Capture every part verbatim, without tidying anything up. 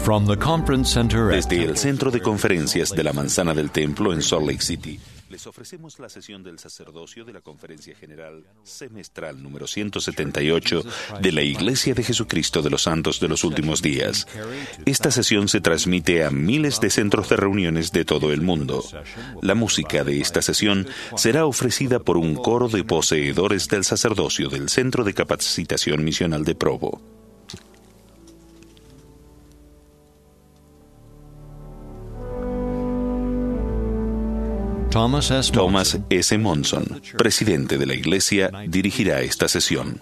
From the conference center at Desde el centro de conferencias de la Manzana del Templo en Salt Lake City, les ofrecemos la sesión del sacerdocio de la Conferencia General Semestral número ciento setenta y ocho de la Iglesia de Jesucristo de los Santos de los Últimos Días. Esta sesión se transmite a miles de centros de reuniones de todo el mundo. La música de esta sesión será ofrecida por un coro de poseedores del sacerdocio del Centro de Capacitación Misional de Provo. Thomas S. Thomas S. Monson, presidente de la Iglesia, dirigirá esta sesión.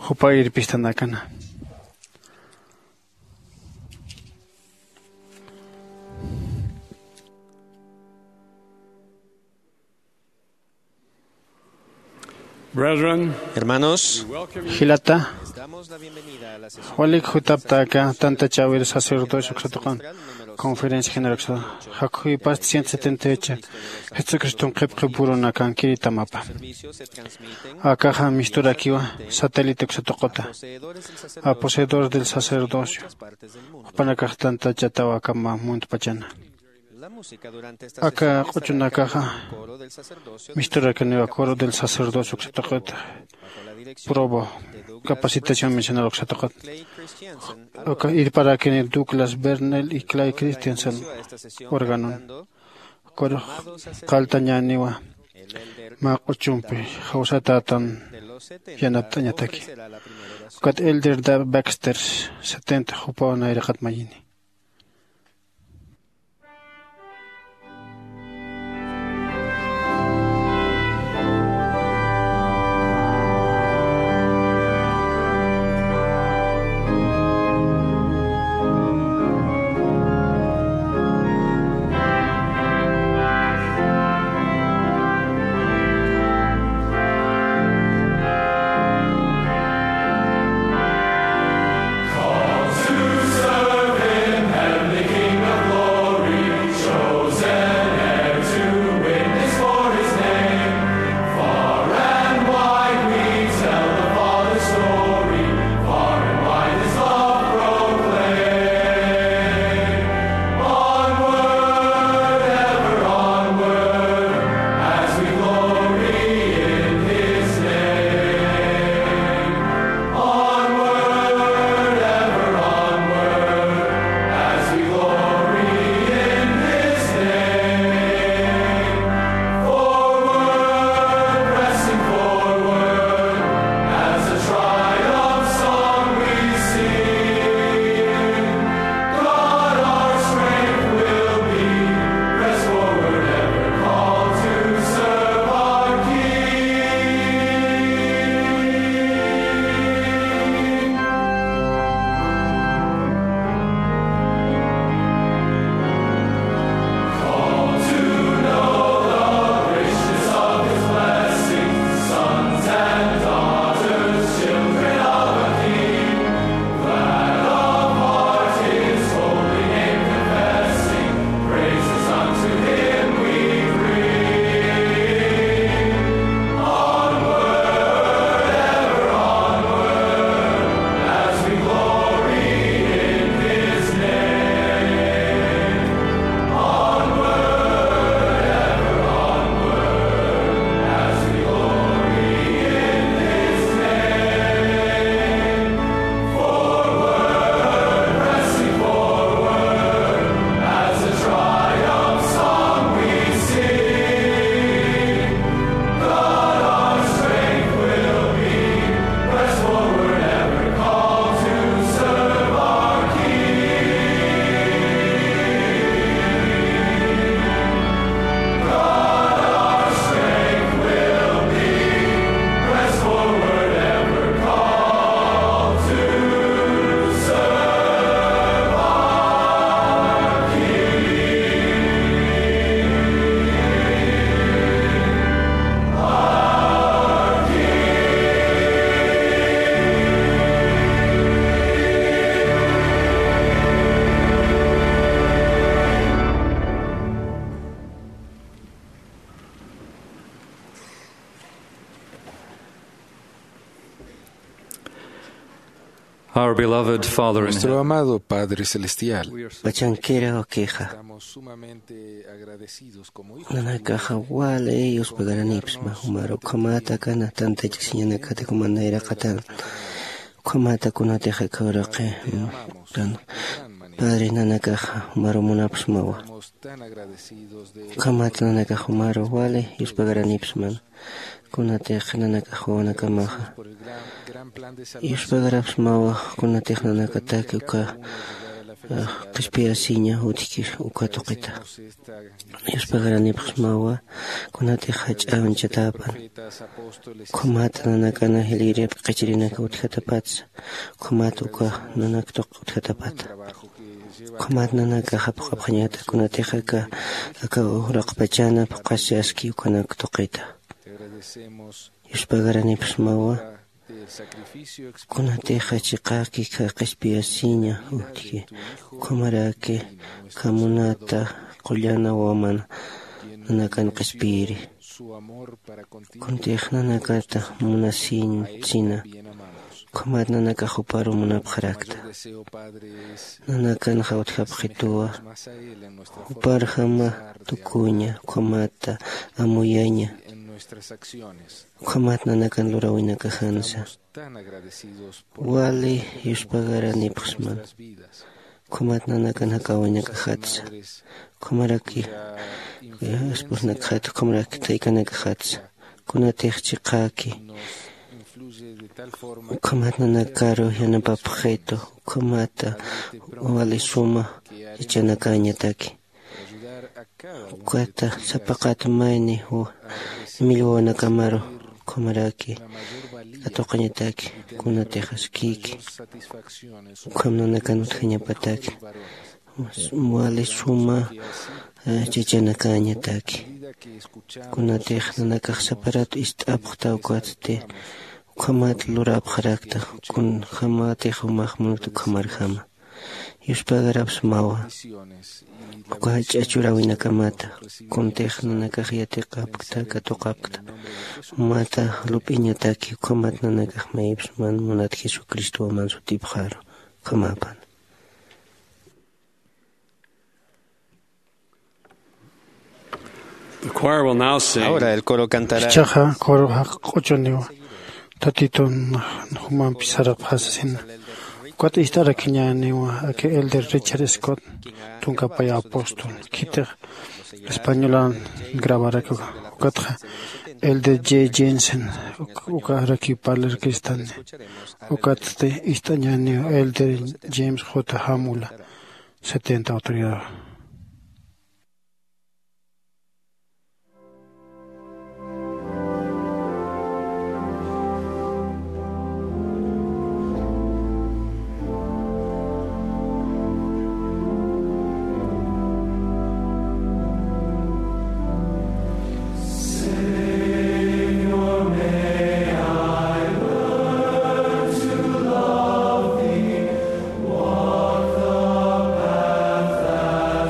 Hermanos, Hilata, damos la bienvenida a la sesión Walik Hutaptaka, Tanta Chawir Sacerdocio Xatocan, Conferencia General Hakuy Past ciento setenta y ocho, Jesucristo Kepke Burunakan Kiritamapa. servicios se transmiten Akaja Mistura Kiwa, satélite Xatokota, poseedores del sacerdocio a poseedores del sacerdocio, en muchas partes del mundo. Panakaj Tanta Chatawa Kama Munt Pachana. La música durante esta Acá, sesión estará Ochuna a cargo Caja, del coro del sacerdocio Mistura Kaneva Coro del Sacerdocio Xatokota, bajo la dirección Probo, de Douglas Capacitación Misional Xatokota. Clay Christiansen. Acá ir para que Douglas Bernal y Clay Christensen, Inició a esta sesión órgano. cantando Coro Kaltañaniwa, el elder Makuchumpi, Hausatatan, de los setenta Yanatañataki. ofrecerá la primera oración. Kat Elder da Baxter, setenta, Hupana Irakat Mayini. Serve Our beloved Father in Nuestro heaven, amado Padre Celestial, Pachanquera o queja. estamos sumamente agradecidos como hijos Nanakaja wale ellos pegarán ipsma. Humaro kamata kana tanta chixiana kate kumandaira katal. Kamata kunateja kaurake. Padre nanakaja humaro munapsmawa. estamos tan agradecidos de Kamata nanakaja humaro wale ellos pegarán ipsman. Kunateja nanakaja wanakamaja. por el gran, gran plan de Ellos salvación. pegarán psmawa kunateja nanakatake uka. Kashpia sinya utiki uka toqita. Esta Ellos pegarán ipsmawa kunateja chavan chatapan. profetas, apóstoles, Kumata nanakana hilirep kachirina utjatapats. Kumat uka nanaktok utjatapat. trabajo que lleva Kumat nanaka hapqapqañata kunatejaka aka uraqpachana paqasyaski ukanaktoqita. te agradecemos Yuspagaranip smawa del sacrificio kunateja chiqaqi ka qishpiyasiña utki. Kumarake kamunata qullana waman nanakan qishpiri. su amor para contigo. Kuntej nanakata munasin china. Bien amamos. Kumat nanaka huparu munapqarakta. Mayor deseo, Padre, es Nanakan hautjapqitua. más a Él en nuestra forma Uparjama tukuña, kumata, amuyaña. en nuestras acciones. Kumat nanakan lurawina kahansa. Estamos tan agradecidos por Wali yuspagara nipusman. nuestras vidas. Kumat nanakan hakawaña kahatsa. Madres, Kumaraki, espus nakhat, kumaraki taikana kahatsa. Kunatej chiqaki. nos influye de tal forma Kumat nanakaro yanapapjeto. Kumata, wali suma, ichanakañataki. ayudar a cada uno Kuata, sapaqat maini hu. Emilio nakamaro, kumaraki. la mayor valía Atoqañataki, kunatejas kiki. mayor satisfacción en su Kamnanakan utjañapataki. varones. Wali suma, chichanakañataki. Medida que escuchamos Kunatej nanakaj saparato istapqta ukwatste. Kumat lurapqarakta, kun jamatej umaqmunutu kamarjama. Yuspagaraps mawa. visiones y la Kuachachura kamata. Kuntej nanakaj yatiqapqta katuqapqta. Mata lupiñataki kumat nanakaj maipsman munat Jesucristo aman sutipqaro. Kamapan. the choir will now sing Ahora el coro cantará Chaja, coro, ocho tatito, human pisarap hasasin. Cuatro historia que ya niwa, que el de Richard Scott, tunca paya apóstol, quita española grabará que cuatro, el de J. Jensen, uka raki parler cristal, uka te istañanio, el de James J. Hamula, setenta autoridad. To love thee, walk the path that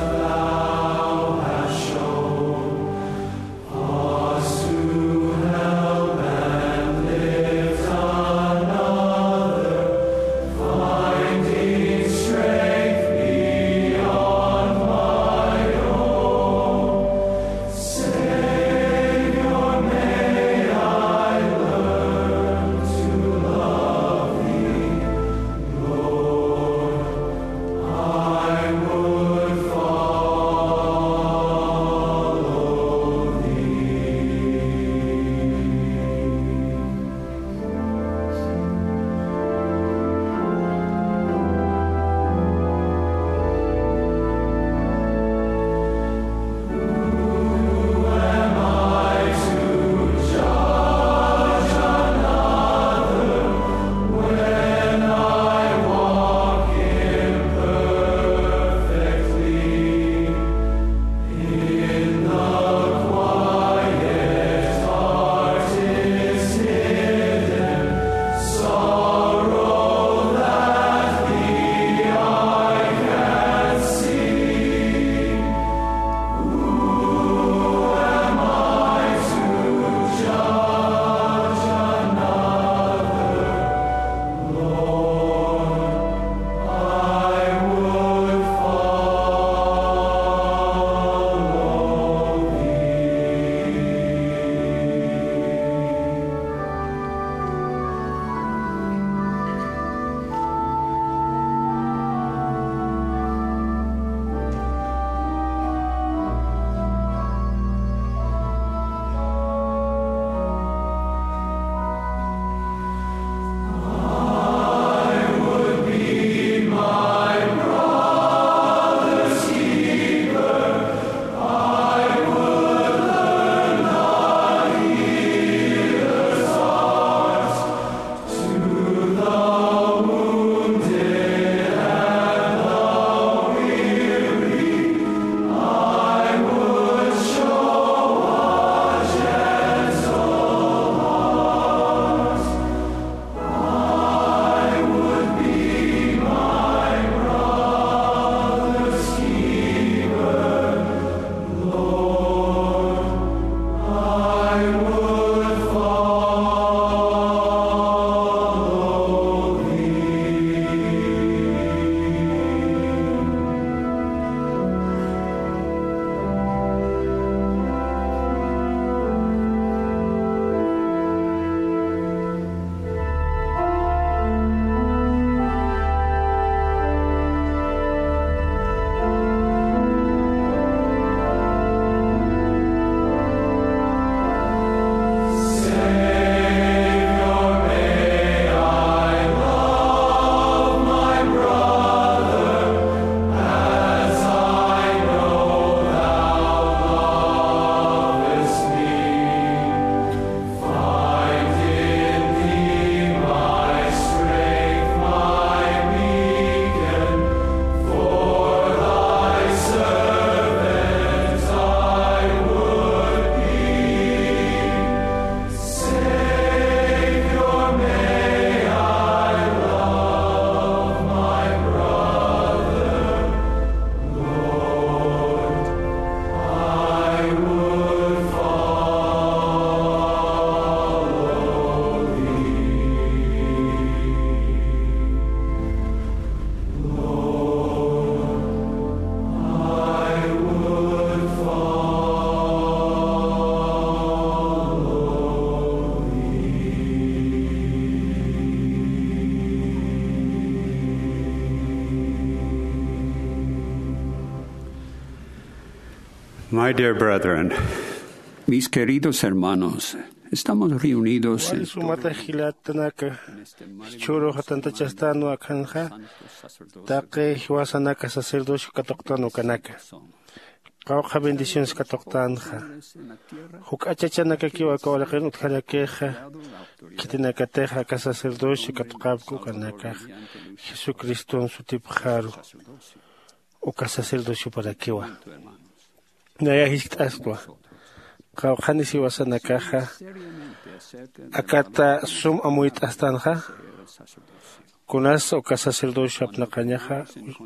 My dear brethren, Mis queridos hermanos, estamos reunidos Wali en sumata hilatanaka churo hatanta chastano akanja taqe hiwasanaka sacerdocio katoqtano kanaka qawqa bendiciones katoqtanja huk achachanaka kiwa kawalaqin utjalakeja kitinakateja ka sacerdocio katoqapku kanaka Jesucristo en su tipjaru uka sacerdocio para kiwa naya hisktaswa qawqani siwasanakaja akata sum amuit astanja kunas uka sacerdocio apnaqañaja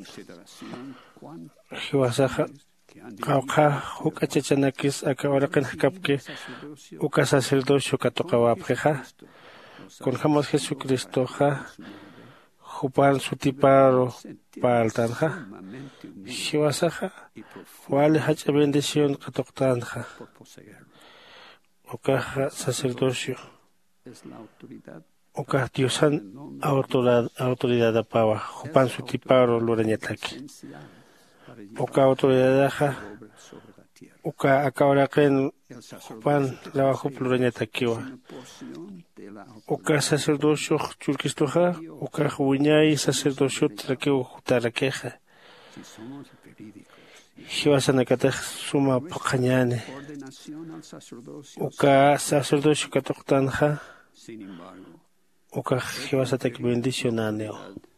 hiwasaja qawqa huk achachanakis aka waraqin hakapke uka sacerdocio katoqawapjeja kunjamos Jesucristoja jupan sutiparo paltanja hiwasaja wali hacha bendición katoqtanja uka sacerdocio uka diosan autoridad autoridad apawa jupan sutiparo loreñataki uka autoridad uka akawaraqen jupan lawa jup loreñatakiwa uka sacerdocio chulkistoja uka wiñay sacerdocio trakewa jutarakeja hiwasanakataj suma paqañane uka sacerdocio katoqtanja uka hiwasataki bendicionaneo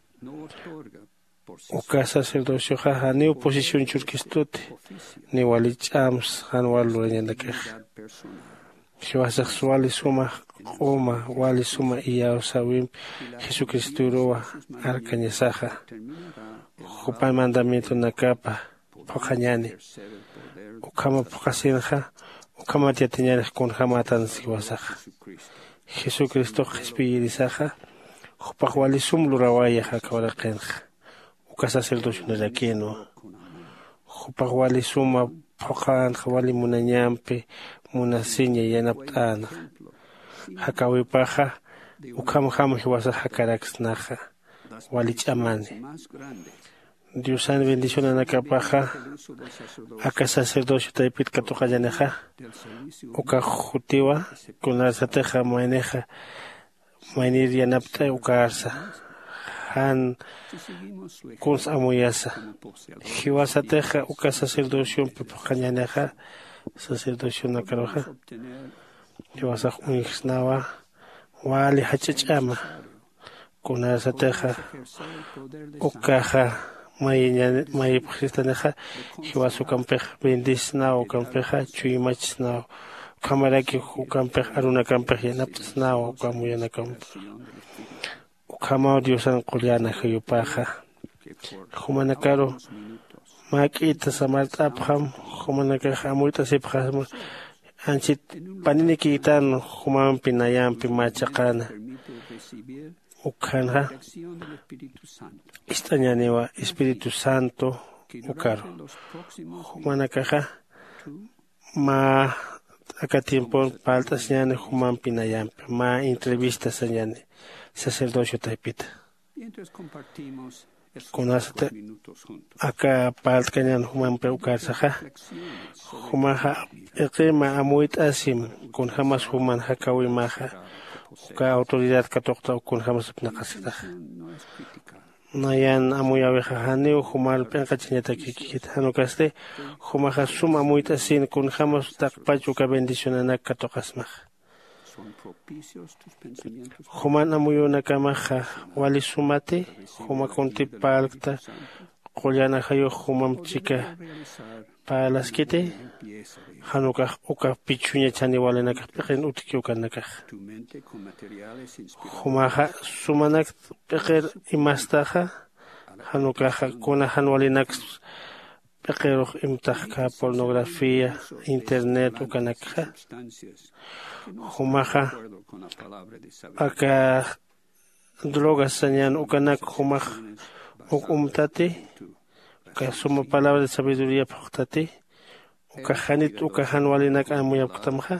uka sacerdocio jaja ni oposición churkistote ni walichams han walurañanakej hiwasaq wali suma quma wali suma iyaw sawim Jesucristo rowa arkañasaja jupan mandamiento nakapa paqañane ukama paqasinja ukama tiatiñarej kunjamatan siwasaja Jesucristo qhispiyirisaja jupaq wali sum lurawayaja kawaraqenja uka sacerdocio naraqueno jupaq wali suma paqanja wali munañampi munasiña yanapt'ana hakawipaja ukama jama hiwasaja karakasnaja wali ch'amani Diosan bendición anakapaja aka sacerdocio taipit katoqallaneja uka jutiwa kunasateja maeneja mainir yanapta uka arsa han kuns amuyasa hiwasateja uka sacerdocio pepaqañaneja sacerdocio nakaroja hiwasaq unixnawa wali hachach'ama kunasateja ukaja may may pakistanaja hiwasu kampej bendisnao kampeja chuyimachisnao kamaraki kampej aruna kampej yanaptasnao kamuyana kampej ukama diosan qullana hayupaja humanakaro makita samartapjam humanakaja amuita sipjam anchit panini kitan human pinayampi machaqana ukanja istañanewa Espíritu Santo ukaro humanakaja ma aka tiempo paltas ñane human pinayampi ma entrevistas ñane sacerdocio taipita kunasate aka palta ñane human pe ukarsaja humaja eqima amuit asim kun jamas human hakawi maja uka autoridad katoqta kun jamas pnaqasita nayan amuya abeja haneo humal penqa chiñataki kikita hanukaste humaja suma amuita sin kun jamas taqpachu ka bendicionanak katoqasmaj human amuyuna kamaja wali sumate huma kunti palta qullana hayo humam chika palaskite hanuka uka pichuña chani walenaka peqen utiki ukanaka humaja sumanak peqer imastaja hanuka kuna hanwalinak peqero imtajka pornografía internet ukanaka humaja aka drogas sañan ukanak humaj ukumtate ka suma palabra de sabiduría paqtate uka hanit uka hanwalinak amuyaptamja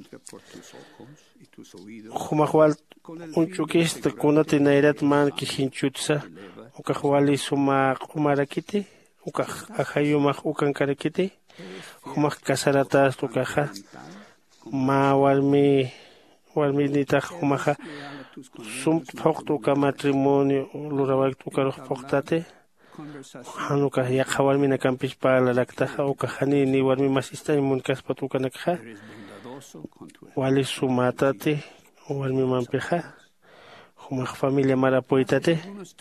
humajwal unchukista kunati nairat man kijinchutsa uka wali suma umarakite uka ajayumaq ukan karakite humaq kasaratas tukaja ma warmi warmi nita humaja sum poktuka matrimonio lurawak tukaruj poktate hanuka yaqa warmina kampich pala laktaja uka hani ni warmi masista imun kaspa tukanakja wali sumatate warmi mampeja humaq familia marapoitate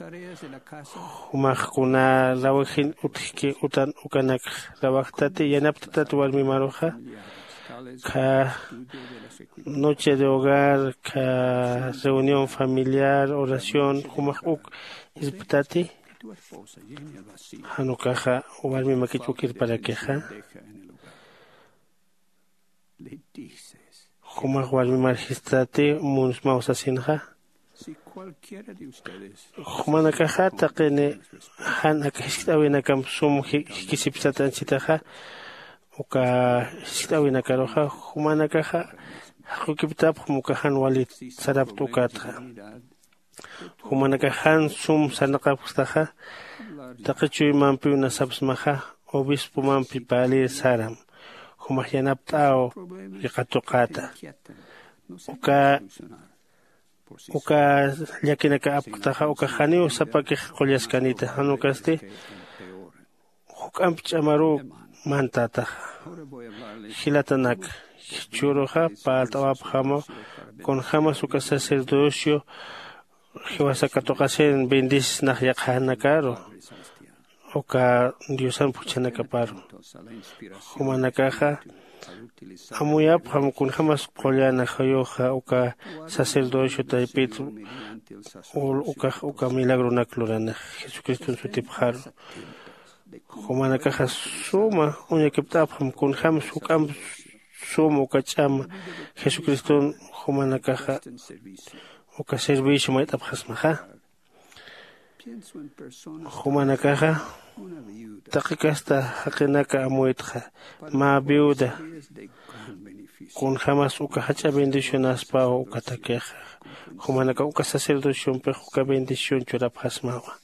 humaq kuna rawajin utjiki utan ukanak rawajtate yanaptate warmi maroja ka noche de hogar ka reunión familiar oración humaq uk isbtati hanukaja warmi makichukir para queja humaq warmi marjistate muns mausasinja Humanakaja taqini han akishkawina kam sum hikisipsatan chitaja uka hikisawina karoja humanakaja hakukiptap humukahan walit sarap tukatja humanakahan sum sanaqapstaja taqichuy mampi una sabsmaja obispo mampi pali saram humahyanaptao yaqatuqata uka uka yakinaka aptaja uka janiu sapaki qolyaskanita hanukaste hukampi chamaru mantata hilatanak churuja paltawap jamo con jama suka sacerdocio hiwasakatoqasen bendis nahyaqhanakaro uka diosan puchanakaparo humanakaja amuyap hamkun jamas qolyana hayoja uka sacerdocio taipit uka uka milagro naklurana Jesucristo en su tipjaro humanakaja suma uñakiptap hamkun jamas ukam suma uka chama Jesucristo humanakaja uka servicio maitap hasmaja humanakaja taqiqasta haqinaka amuitja ma viuda kun jamás uka hacha bendición aspa uka taqueja humanaka uka sacerdocio pe uka bendición churap hasmawa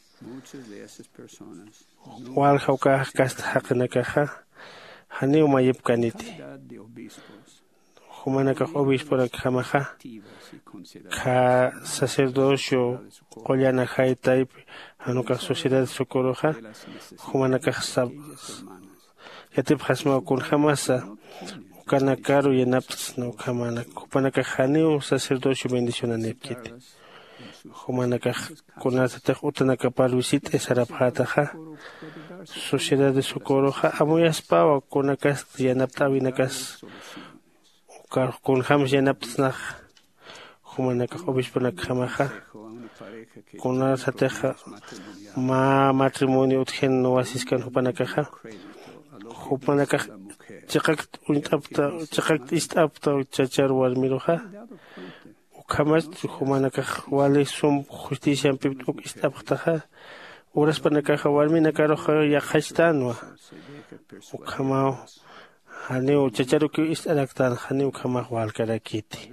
walja uka kasta haqinakaja hani umayip kaniti humanaka obispo rakjamaja ka sacerdocio qolyana haitayp hanuka sociedad sokoroja humanaka sab yatip hasma kun jamasa ukanakaru yanaptas no kamana humanaka haniu sacerdocio bendición anepkit humanaka kunata utanaka paluisit esarapjataja sociedad de sokoroja amuyaspawa kunakas yanaptawinakas kun jamas yanaptas nah humanaka obispo nakjamaja kuna sateja ma matrimonio utjen no asiskan hupanakaja hupanaka chaqak untapta chaqak istapta chachar warmiroja ukamas humanaka wale sum justicia piptuk istaptaja uras panakaja warminakaroja yaqashtanwa ukama haneu chacharuki istalaktan haneu kama walkarakiti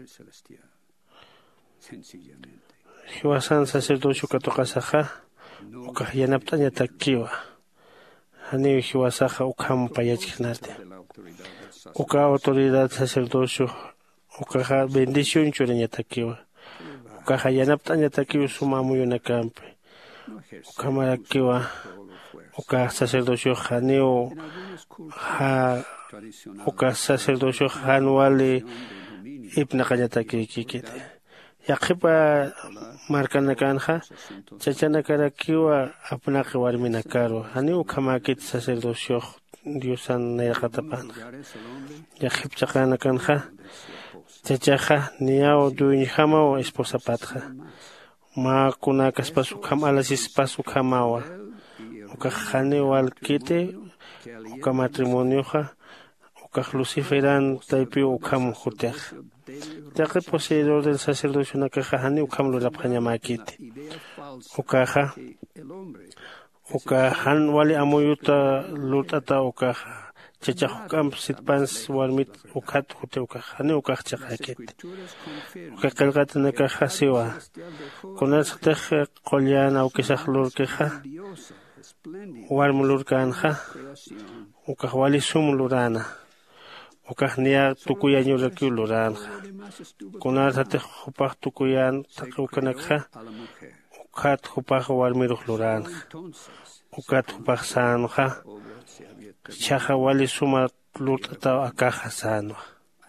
hiwasan sacerdocio katoqasaja uka yanaptaña takiwa haneu hiwasaja ukam payachiknate uka autoridad sacerdocio uka bendición churaña takiwa uka yanaptaña takiwa suma muyunakampe uka marakiwa uka sacerdocio haneu ha uka sacerdocio hanuale ipnaqaña takikikite yaqipa markanakanja chachanakarakiwa apnaqi warminakaro hani ukhamakit sacerdocio diosan nayaqatapanja yaqipchaqanakanja chachaja niyao duiñjama o esposapatja ma kunakaspas ukham alasispas ukhamawa uka hani walkite uka matrimonioja uka luciferan taipi ukham jutej Yaqi poseedor del sacerdocio nakaja hani ukam lurapjaña makiti ukaja uka han wali amuyuta lutata ukaja chachahukam sitpans warmit ukat jute ukaja hani ukaj chaqakit uka qilqata nakaja siwa kunas tej qolyana ukisaj lurkeja warmulurkanqa ukaq wali sumulurana ukaq niya tukuyañurakiw luranqa kunarhataq hupaq tukuyan taqrukanakqa ukat hupaq warmiruq luranqa ukat hupaq sanqa chaqa wali suma lurt'ata akaqa sanwa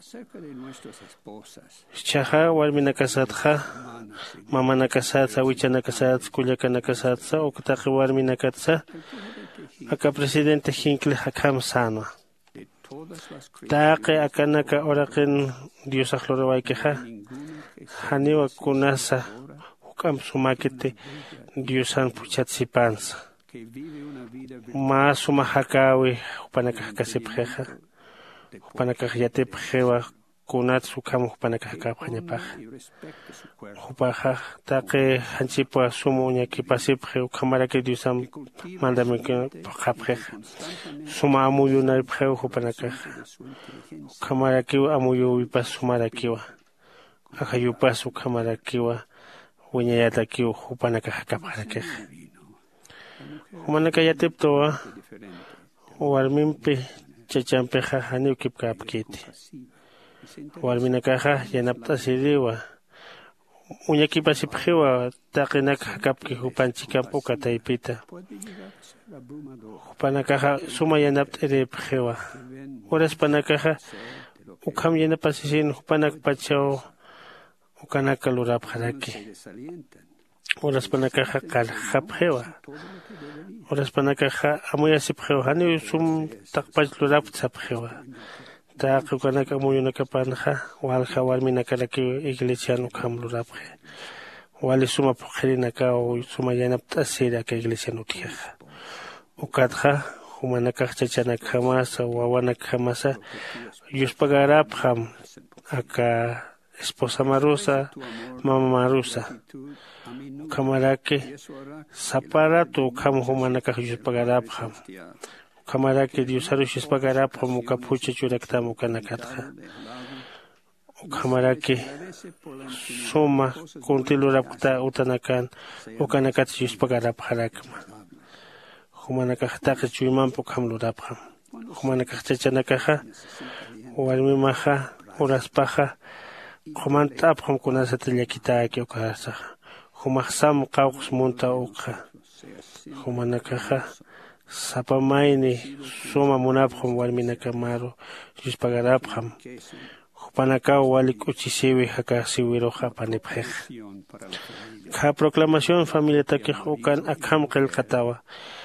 chaqa warmina kasatqa mamana kasatsa wichana kasatsa kullakana kasatsa ukataqa warmina katsa aka presidente hinkle hakam sanwa taqi akanaka oraqin Dios aqlorowaykiqa haniwa kunasa hukam sumakite Diosan puchatsipansa mas suma hakawi hupanakaq kasipqiqa hupanakaq yatipqiwa kunat sukam hupanakaq kapqañapaq hupaqa taqi hanchipa sumu ñakipasipqi ukhamaraki Diosan mandamiqa qapqiqa suma amuyunaripqi hupanakaq ukhamarakiwa amuyuwipas sumarakiwa ajayupas ukhamarakiwa wiñayatakiwa hupanakaq kapqarakiqa humanaka yatiptuwa warminpi chachanpiqa haniw kipkapkiti warminakaqa yanapt'asiriwa uñakipasipqiwa taqinaka kapki hupanchikap ukataypita hupanakaqa suma yanapt'iripqiwa uraspanakaqa ukham yanapasisin hupanak pachaw ukanaka lurapqaraki uraspanakaqa qalqapqiwa uraspanakaqa amuyasipqiwa haniw sum taqpach lurapsapqiwa taqi ukanaka amuyunakapanaqa walqa warminakalakiwa iglesianu ukham lurapqi wali suma puqirinakaw suma yanapt'asiri aka iglesianu utiqqa ukatqa humanakaq chachanakaq masa wawanakaq masa yuspaqarapqam aka esposa marusa mama marusa ukhamaraki saparatu ukham humanakaq yuspaqarapqam ukhamaraki Diosarush yuspaqarapqam ukaphucha churaktam ukanakatqa ukhamaraki suma kuntilurapqta utanakan ukanakata yuspaqarapqarakma humanakaq taqi chuymanpi ukham lurapqam humanakaq chachanakaqa warmimaqa uraspaqa qumant'apqam kunasata llakitaki uqarsaqa humaq sam qawqus munta uqa humanakaqa sapamayni suma munapqam warminaka maru yuspaqarapqam hupanakaw wali k'uchisiwi haka siwiruqa panipqiqa kha proclamación familia takiq ukan akham qillqatawa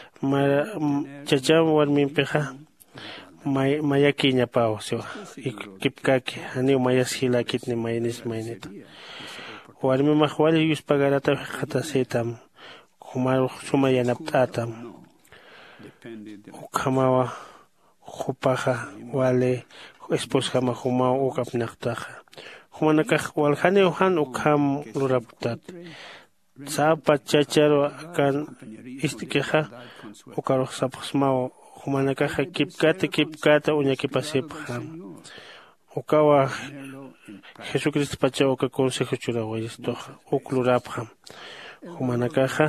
chacham warminpiqa may mayaki ñapaw siwa kipkaki haniw mayas hilakitni maynis maynita warmimaq wali yuspaqarata qatasitam humaruq suma yanapt'atam ukhamawa hupaqa wali esposqama humaw uqapnaqtaqa humanakaq walhaniw han ukham luraptat sapa chacharo kan istikiqa ukaruq sapaqsmaw humanakaqa kipkata kipkata uñakipasipqam ukawa Jesucristo pacha uka consejo churawaystuqa uklurapqam humanakaqa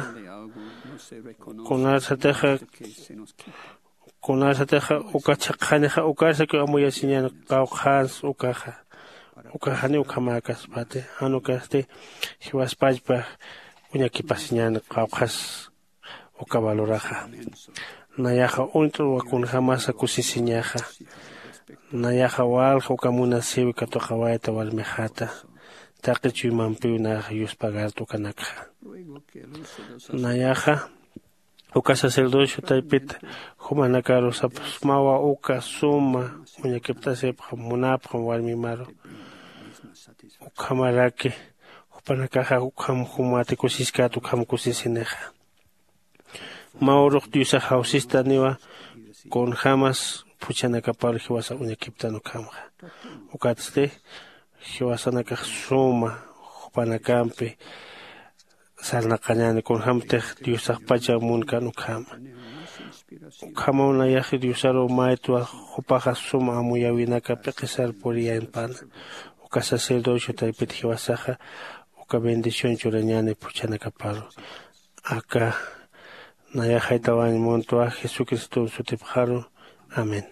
kunasataqa kunasataqa uka chaqaniqa ukarsaku amuyasiñana qawqhans ukaqa ukahani ukamakas pate hanukaste hiwaspachpa uñakipasiñana qawqhas ukavaluraqa nayaqa untru wakunqa masa kusisiñaqa nayaqa walqa ukamunasiwi katuqawayta warmijata taqi chuymanpiunaqa yuspaqarta ukanakqa nayaqa uka sacerdocio taypita humanakaru sapasmawa uka suma uñakiptasipqa munapqa warmi maru ukhamaraki hupanakaqa ukham humati kusiskata ukham kusisiniqa mauruq Dios hausista niwa con jamás puchanakapal hiwasa uñakiptanu kamqa ukatsde hiwasanaka suma hupanakampi salnaqañani con hamtej Dios pacha munkan ukama ukama unayaji Diosaro maitwa hupaqa suma amuyawinaka peqisar puriya empana uka sacerdocio taypiti hiwasaqa uka bendición churañani puchanakapal aka Naya Haitawan Montua, Jesucristo Sutipharu. Amén.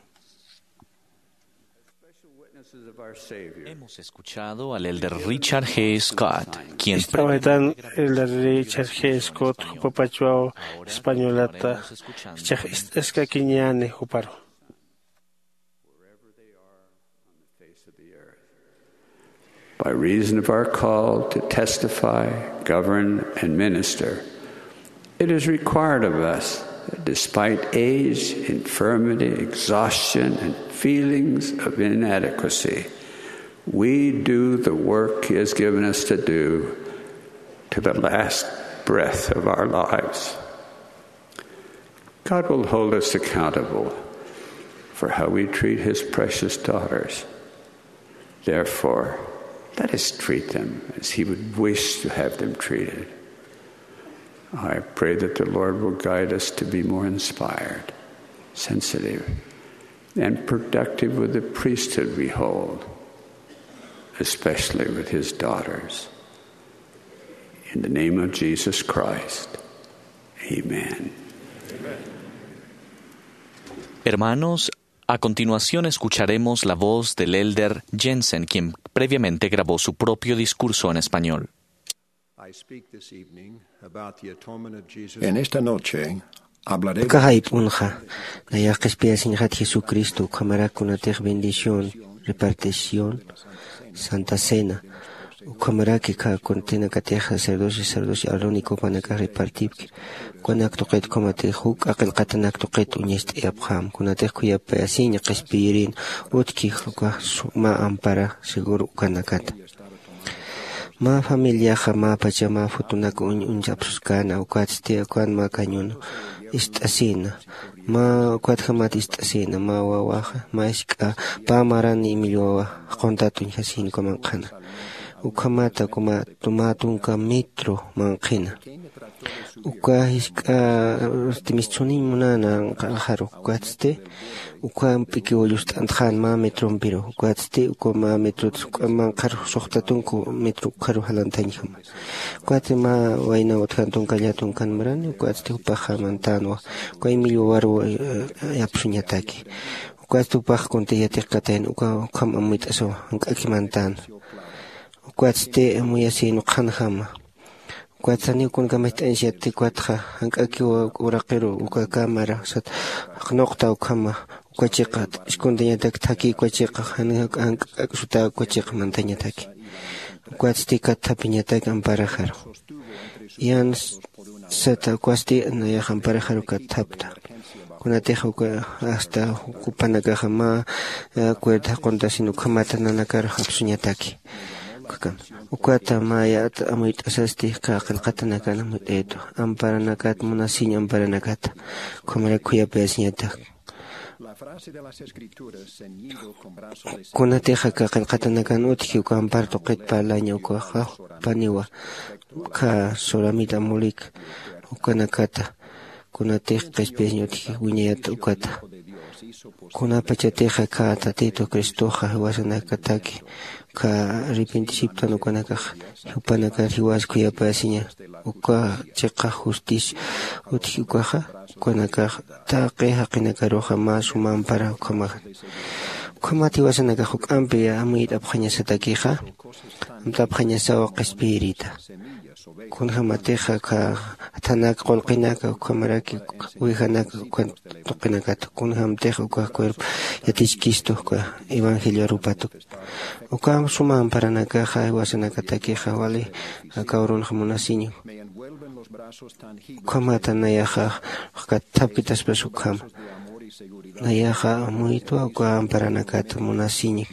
Hemos escuchado al elder Richard G. Scott, quien Estaba tan el Richard G. Scott, Jupapachuao, Españolata, Escaquiñane, Juparo. By reason of our call to testify, govern, and minister, it is required of us that despite age, infirmity, exhaustion, and feelings of inadequacy, we do the work He has given us to do to the last breath of our lives. God will hold us accountable for how we treat His precious daughters. Therefore, let us treat them as He would wish to have them treated. I pray that the Lord will guide us to be more inspired, sensitive, and productive with the priesthood we hold, especially with His daughters. In the name of Jesus Christ, amen. Hermanos, a continuación escucharemos la voz del elder Jensen, quien previamente grabó su propio discurso en español. En esta noche hablaré Kahayp unja, nayakis piasinjat Jesucristo, camaracunater bendición, repartición, Santa Cena, ucamaraki ka contena kateja sacerdocio sacerdocio alónico panaka repartibki, kuanak toqet komate huk akil katanak toqet unyest eabham, kunatek kuya peasiña qispirin, utki huka ma ampara seguro ukanakata. Ma familia jama pachama futunaka unjapsuskana, ukatste kuan ma cañuno, istasina, ma kuatjamat istasina, ma wawaja, ma iska, pa marani miliowa, kontatun jasin komankana. Ukamata kuma tumatunka mitro manqina. Uka hiska timischunin munana qalharu kwatste. Uka piki oyust anthan ma metro mpiro. Kwatste uka ma metro manqaru sohtatunku metro qaru halantanjam. Kwate ma waina otkantun kallatun kanmaran. Kwatste upaha mantanwa. Kwa emilio waru yapsunyataki. Kwatste upaha konte yatikkaten uka kam amuit aso ankakimantan. Kwatste muy así no khanhama. Kwatsani kun kamait ansiati kwatha hankaki uraqiro uka kamera sat qnoqta ukama kwachiqat iskundanya tak thaki kwachiqa hanhak hank suta kwachiq mantanya taki. Kwatsti kathapinya tak amparahar. Yan sata kwasti naya amparahar kathapta. Kunateja uka hasta kupanaka jama cuerda contasinu kamata nanakar hapsunyataki. Ukata maya amuit asasti kakan katanakan amut eto amparanakat munasinya amparanakat komare kuya pesnyata kunateja kakan katanakan utki uka amparto qet palaña uka paniwa ka solamita molik ukanakata kunateja qespesña utki wiñayata ukata kunapachateja ka tatito Cristoja wasanakataki ka arrepentishipta no kanaka hupanaka hiwas kuya pasinya uka cheqa justicia utki ukaja kanaka ta qeja qinaka roja más human para kama kamati wasanaka hukampe amit abkhanya satakija amtapkhanya sawa qespirita kunha mateja ka tanak qolqinaka kamaraki uihanaka toqinaka kunha amteja uka cuerpo yatishkisto ka evangelio rupato uka suman para nakaja wasanaka takeja wale akaurun jamunasiño kamata nayaja katapitas pesukam nayaja muito uka para nakata munasiño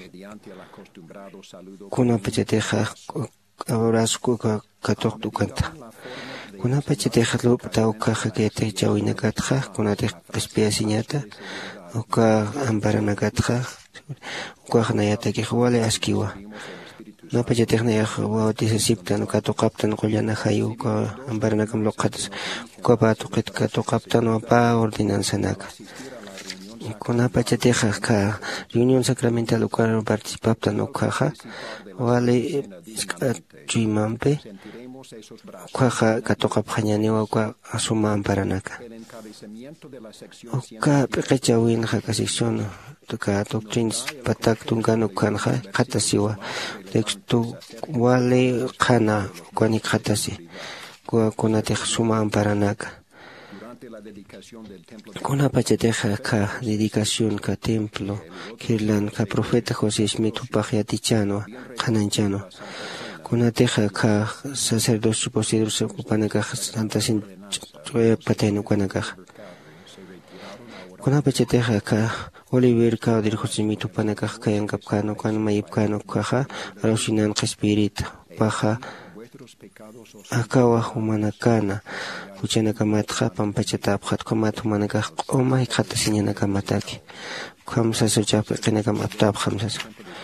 kuna pecheteja abrazo ka katok tukanta kuna pacheteja lupta uka jakete chawinakatja kuna te espiasiñata uka ambaranakatja uka janayata que wale askiwa no pacheteja ya wa tisipta no katokapta no qollana hayu uka ambaranakam loqatas uka patuqit katokapta no pa ordinanza naka Kunapa chateja ka reunión sacramental ukaron participapta no caja wale chuimampe caja katoka pjañanewa ka asuma amparanaka uka pequecha win jaka sección ka doctrines patak tungano kanja katasiwa texto wale khana kwani katasi kwa kunate suma amparanaka Kuna pachateja ka dedicación ka templo kirlan ka profeta José Smith upajyatichano kananchano kuna teja ka sacerdocio poseedor se ocupana ka santa sin pateno kuna ka kuna pachateja ka Oliver ka dir José Smith upana ka kayan kapkano kan mayipkano ka arosinan ka espirita paja akawa humanakana huchana kamatja pampachatapjat kamat humanaka oma ikata sinyana kamataki kamsa sochap kena kamatap kamsa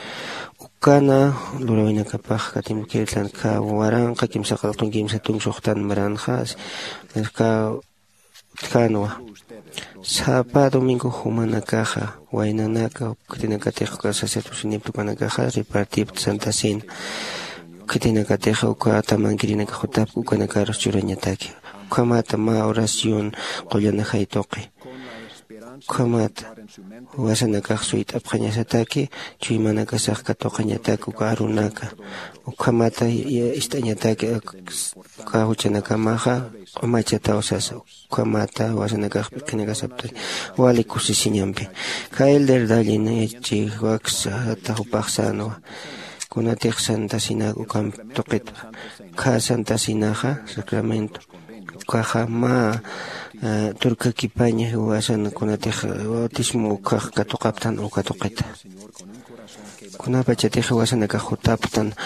ukana lurawina kapaj katim kirtlan ka waran kakim sakatun kim satung sohtan maranjas ka kanwa sapa domingo humanakaja wainanaka katinakatejo ka sacerdocio panakaja repartir Santa Cena Katina kateja uka tamangirina kahotap uka nakaros churañataki. Kamata ma oración qollana haytoqi. Kamata wasana kahsuit apqañasataki chuimana kasaq katoqañataki uka arunaka. Ukamata istañataki kahuchanakamaja qumachata usasa. Kamata wasana kahpi kinakasaptay wali kusisiñampi. Kaelder dallina echi wax atahupaqsanwa. Kunatej Santa Sinago kam toqet ka Santa Sinaja Sacramento kaja ma turka kipaña huasan kunatej bautismo ka katoqaptan o katoqeta kunapa chatej huasan ka jutaptan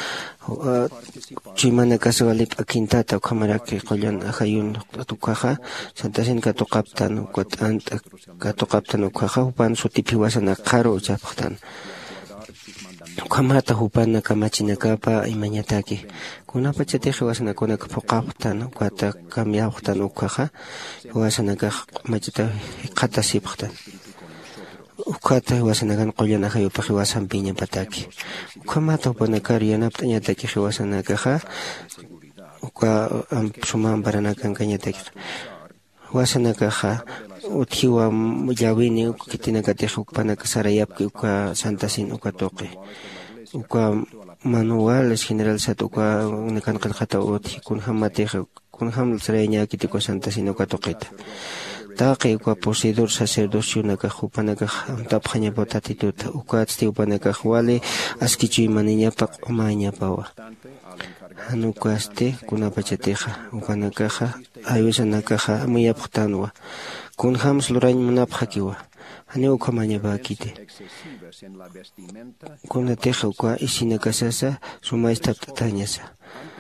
chimana kaswalip akintata kamaraki qollan ajayun tukaja Santa Sin katoqaptan kutant katoqaptan kaja upan sutipi huasan qaro chapqtan Kamata hupana kamachinakapa imañataki. Kunapa chateja wasanakuna kapuqaptan kata kamyawqtan ukaja wasanaka machita qatasipqtan. Ukata wasanakan qollanaqa yupaji wasanpiña pataki. Kamata hupanakari yanaptañataki wasanakaja uka suma amparanakan kañataki. Wasanakaja uthiwa llawini kitinakateja ukpanaka sarayapki uka Santa Sin uka toqi. Uka manuales general sat uka unakan qalqata uthi kunhamateja kunham sarayaña kitiko Santa Sin uka toqita. Taqi uka poseedor sacerdocio naka hupanaka tapjaña potatituta uka atsti upanaka wale askichu imaniñapaq umañapawa. Hanukaste kunapachateja upanakaja ayusanakaja amuyapqtanwa. Kunham slurañ munaphakiwa. Hani uka mañapakite. Kunateja uka isinakasasa sumaistaptatañasa.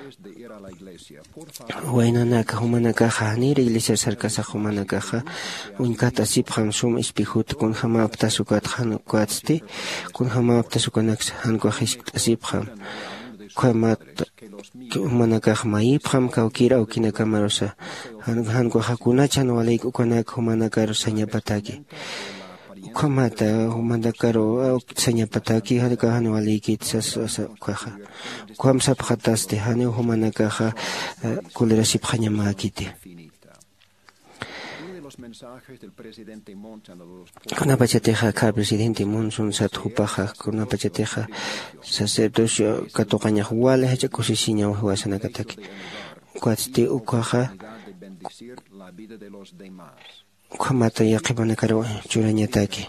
Wainanaka humanakaja hanira iglesia sarkasa humanakaja unkata siphan sum ispihut kunhama aptasukat hanukaste kunhama aptasukanaks hankuajis siphan. Kamat humanakaj mayipjam kawkira ukinakamarosa hanku hakunachan walaik ukanak humanakaro sañapataki ukamata humanakaro sañapataki hanka han walaikit sasa ukaja ukamsapjataste hani humanakaja kulerasipjañamakite Kunapachateja ka presidente Monson sathupaja kunapachateja sacerdocio katoqaña wale hacha kusisiña huasanakataki kuatsti ukaja ukamata yaqipanakaro churañataki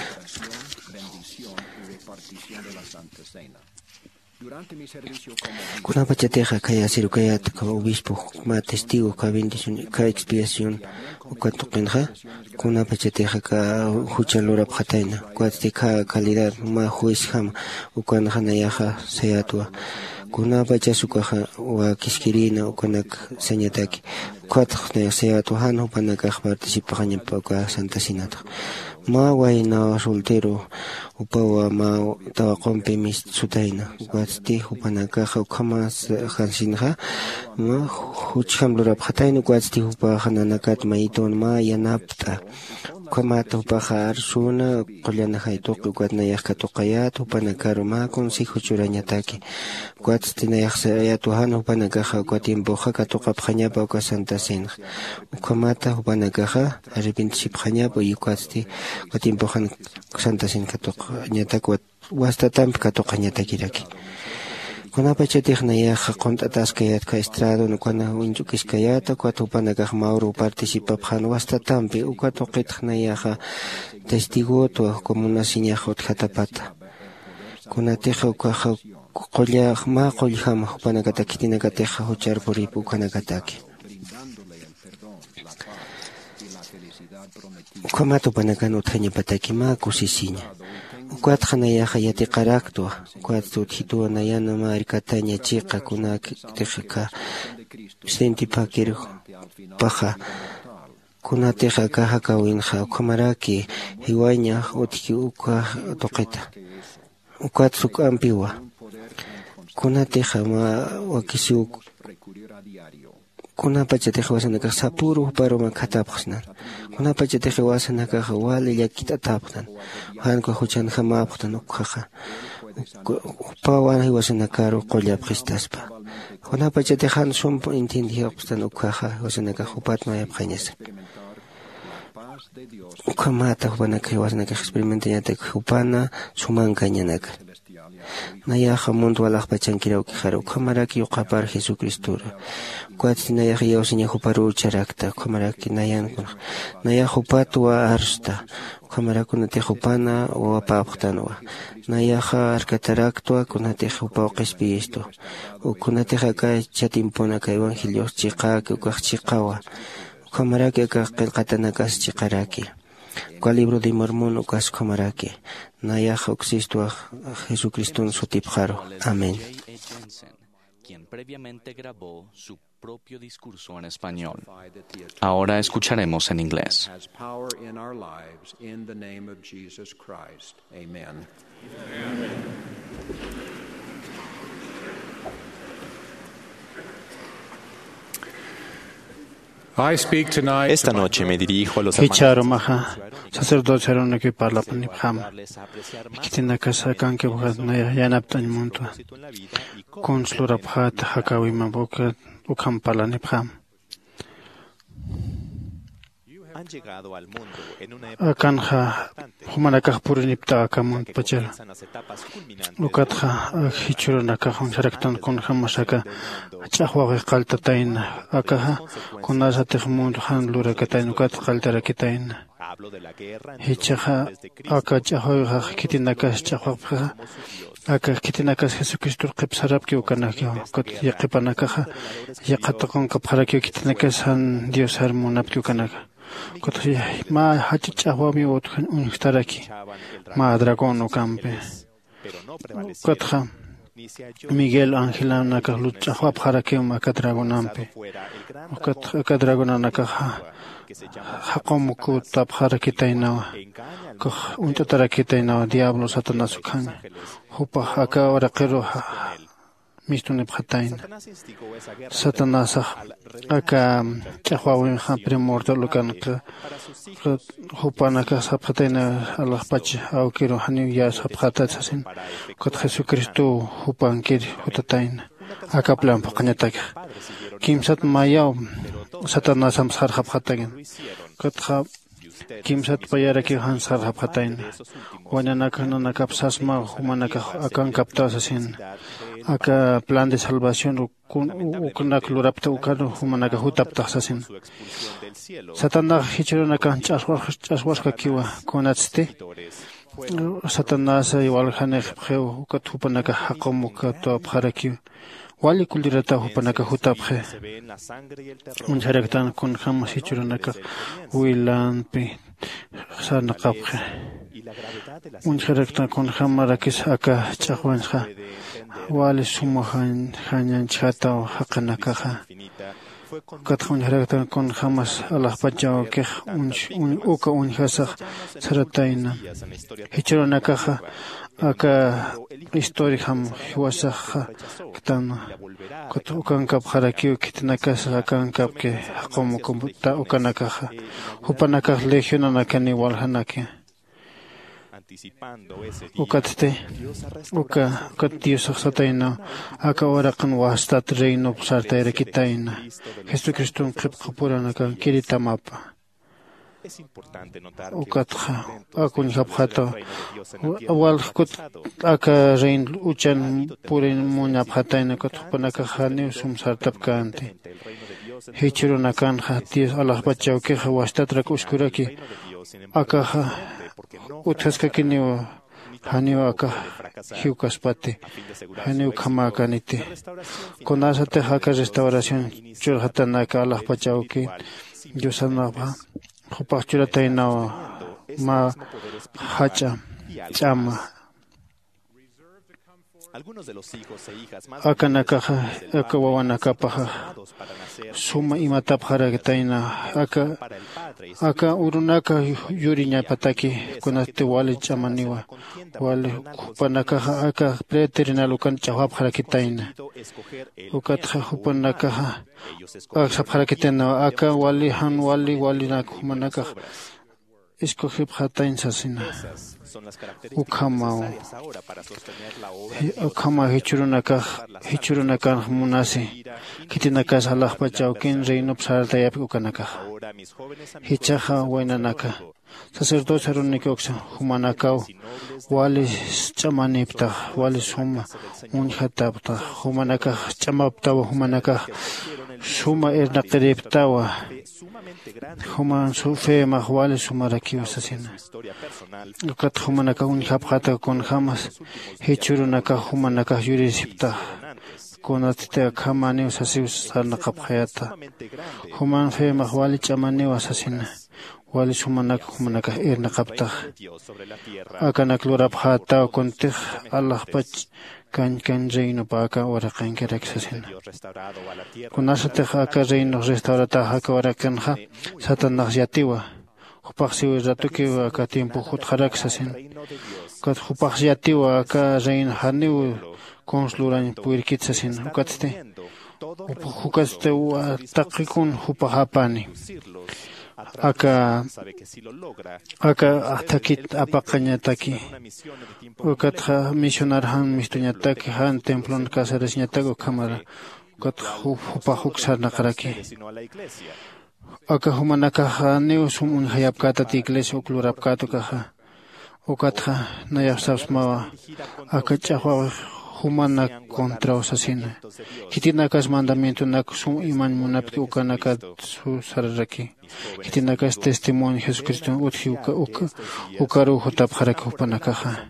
Kunapachateja kaya sirukayat ka obispo ma testigo ka bendición ka expiación ukatoqinja kunapachateja ka huchalura phatayna kuatsti ka calidad ma juez ham ukanjanayaja sayatwa kunapachasukaja wa kiskirina ukanak sañataki kuatjna sayatwa han upanakaj participajaña pa Santa Sinata ma wayna soltero upawa ma tawaqompe mis sutaina kuatsti upanakaja ukhamas hansinja ma huchhamlura phatayna kuatsti upajananakat maiton ma yanapta Kamata upajar suna qollana haytuqi ukwatnayaq katuqayat upana karuma consejo churañataki ukwattinayaq sayatu hana upana kaja ukwatiempoja katuqapqañapa uka Santa Cena ukamata upana kaja arrepentishipqañapa y ukwasti ukwatiempojan Santa Cena katuqañataki wastatampi katuqañatakiraki Kunapa chatiknayaqa quntatasqayatqa estrado nukana winchukishkayata kwatupanakaq Mauro participapqan wastatampi ukwatu qitqnayaqa testiguotua comunasiñaqa utqatapata kunatiqa ukwaqa qolla ma qollhama upanakata kitinakatiqa hucharpuripi ukanakataki ukamata upanakana utqañapataki ma kusisiña ukwatqanayaqa yatiqaraktua ukwatu uthitua nayana marikataña chiqa kunatiqa presidente pakir paja kunatiqa kaja kawinqa ukamaraki hiwaña utki ukwa toqita ukwatu ampiwa kunatiqa ma wakisi kunapa chatiqa wasanakaq sapuru paruma khatapqsnan kunapa chatiqa wasanakaq wali llakitapqnan hanqa huchan hamapqtan ukhaqa upawan wasanakaru qollapqistaspa kunapa chatiqa sumpu intindiyaqpstan ukhaqa wasanakaq upatmayapqañas ukamata upanakaq wasanakaq experimentañataq upana sumankañanaka nayaqa mundo alaqpa chankirauki qara ukamaraki uqapar Jesucristura ukwati nayaqa yawsiña huparu charakta ukamaraki nayankuna nayaqa upatuwa arsta ukamarakunatiqa upana wawapapqtanwa nayaqa arkataraktua kunatiqa upawa qespiristu ukunatiqa ka chatimpuna ka evangelio chiqaki ukaq chiqawa ukamaraki ka qillqatanakas chiqaraki Cual libro de Mormón ukas kamaraki nayaqa uksistua Jesucristo sutipjaro. Amén. Quien previamente grabó su propio discurso en español. Ahora escucharemos en inglés. Esta noche me dirijo a los Hicharo maha sacerdote aron que parla panipham. Kitina casa kan que bugad na yanaptan munto. Conslura phat hakawi maboka ukam parla nipham. Akanha humanakah purinipta akamun pachel. Ukatha hichuro nakahon sharaktan kon hamasaka chahwa qaltatain akaha kunasa tehmund han lura katain ukat qaltara kitain. Hichaha akachahoy kitinakas chahwa aka kitinakas Jesucristo qipsarapki ukanaki kat yaqipanakaha yaqatqon qapharaki kitinakas han Dios harmonapki ukanaka. Kotri ma hachichawami otkan unistaraki ma dragono campe kotha Miguel Ángela naka luchahwa pharake ma kadragonampe kotha kadragonanaka haqomuku tapharakitaina koh untarakitaina diablo satanás ukhan hupa aka oraqero mistune phatain satanás aka chahwawin ha primordial lokan hupana ka saphatena Allah pach au kiro hani ya saphatat sasin kot Jesucristo hupan kir hutatain aka plan paqnatak kimsat mayaw satanás am sar khaphatagin kot kha kimsat payara ki han sar khaphatain wanana kana nakapsasma humana ka akan kaptasasin aka plan de salvación ukuna klurapta ukano humanaka hutapta sasin Satanás hichirona kan chaswasqa kiwa konatste Satanás igual haneh kheu kathupanaka haqomuka to pharaki wali kulirata hupanaka hutapkhe un jaraktan kun kham hichirona ka wilan pe sanaqapkhe un jaraktan kun khamarakis aka chaqwanqa wali sumahan hanyan chata haqanaka ukat unjaratan con jamás Allah pachao que un un uka unjasach sarataina hichurana caja acá historia ham hiwasach tan ukan kap harakio kitnakas akan kap que como computa ukanakaja upanaka legionanakani walhanaki ukatte uka katius sataina aka waraqan wastat reino sartaira kitaina Jesucristo qip qapuranakan kiritamapa ukatja akun japjato awal kut aka rein uchan purin munya phataina kut panaka khani sum sartapkanti hichirunakan hatius Allah bachau ke wastat rak uskuraki aka uthaska kiniwa haniwa aka hiukaspate haniu khamakanite konasate haka restauración churhatanaka Allah bachau ke yosanaba khopachurataina ma hacha chama akanaka akawawanaka paha suma imatapjara kitaina aka aka urunaka yuriña pataki kunate wale chamaniwa wale kupanaka aka preterinalukan chawapjara kitaina ukatja kupanaka aksapjara kitaina aka wali han wali wali nakumanaka escoge pjatain sasina ukhamao ukhama hichurunaka hichurunaka munasi kitinaka salah pachau ken reino psarta yap ukanaka hichaha wainanaka sacerdote runikoksa humanakao wali chamanipta wali suma unhatapta humanaka chamapta humanaka suma ernaqriptawa human sufe mahwale sumaraki usasina ukat humanaka unhapjata con jamas hichurunaka humanaka yurisipta konatite khamani usasi usarna qapjayata human fe mahwale chamani usasina wali sumanaka humanaka erna qapta akana klurapjata kontij Allah pach kan kan reino paka ora kan kereksasin kunasate aka reino restaurata haka ora kan ha satanas yatiwa hupaxi ratuki aka tiempo khut kharaksasin kat hupaxi yatiwa aka rein haniu konsluran puirkitsasin ukatte hukaste wa taqikun hupahapani aka aka atakit apaqañataki ukatja misionar han mistuñataki han templon kasaresñatago kamara ukat hupahuksarnaqaraki aka humanaka haniu sumun hayapkata ti iglesia uklurapkatu kaja ukatja nayasabsmawa aka chahwa humana contra osasina kitinakas mandamiento nak sum iman munapki ukanaka su sararaki kitinakas testimonio Jesucristo utji uka uka ukaru hotap haraki upanakaja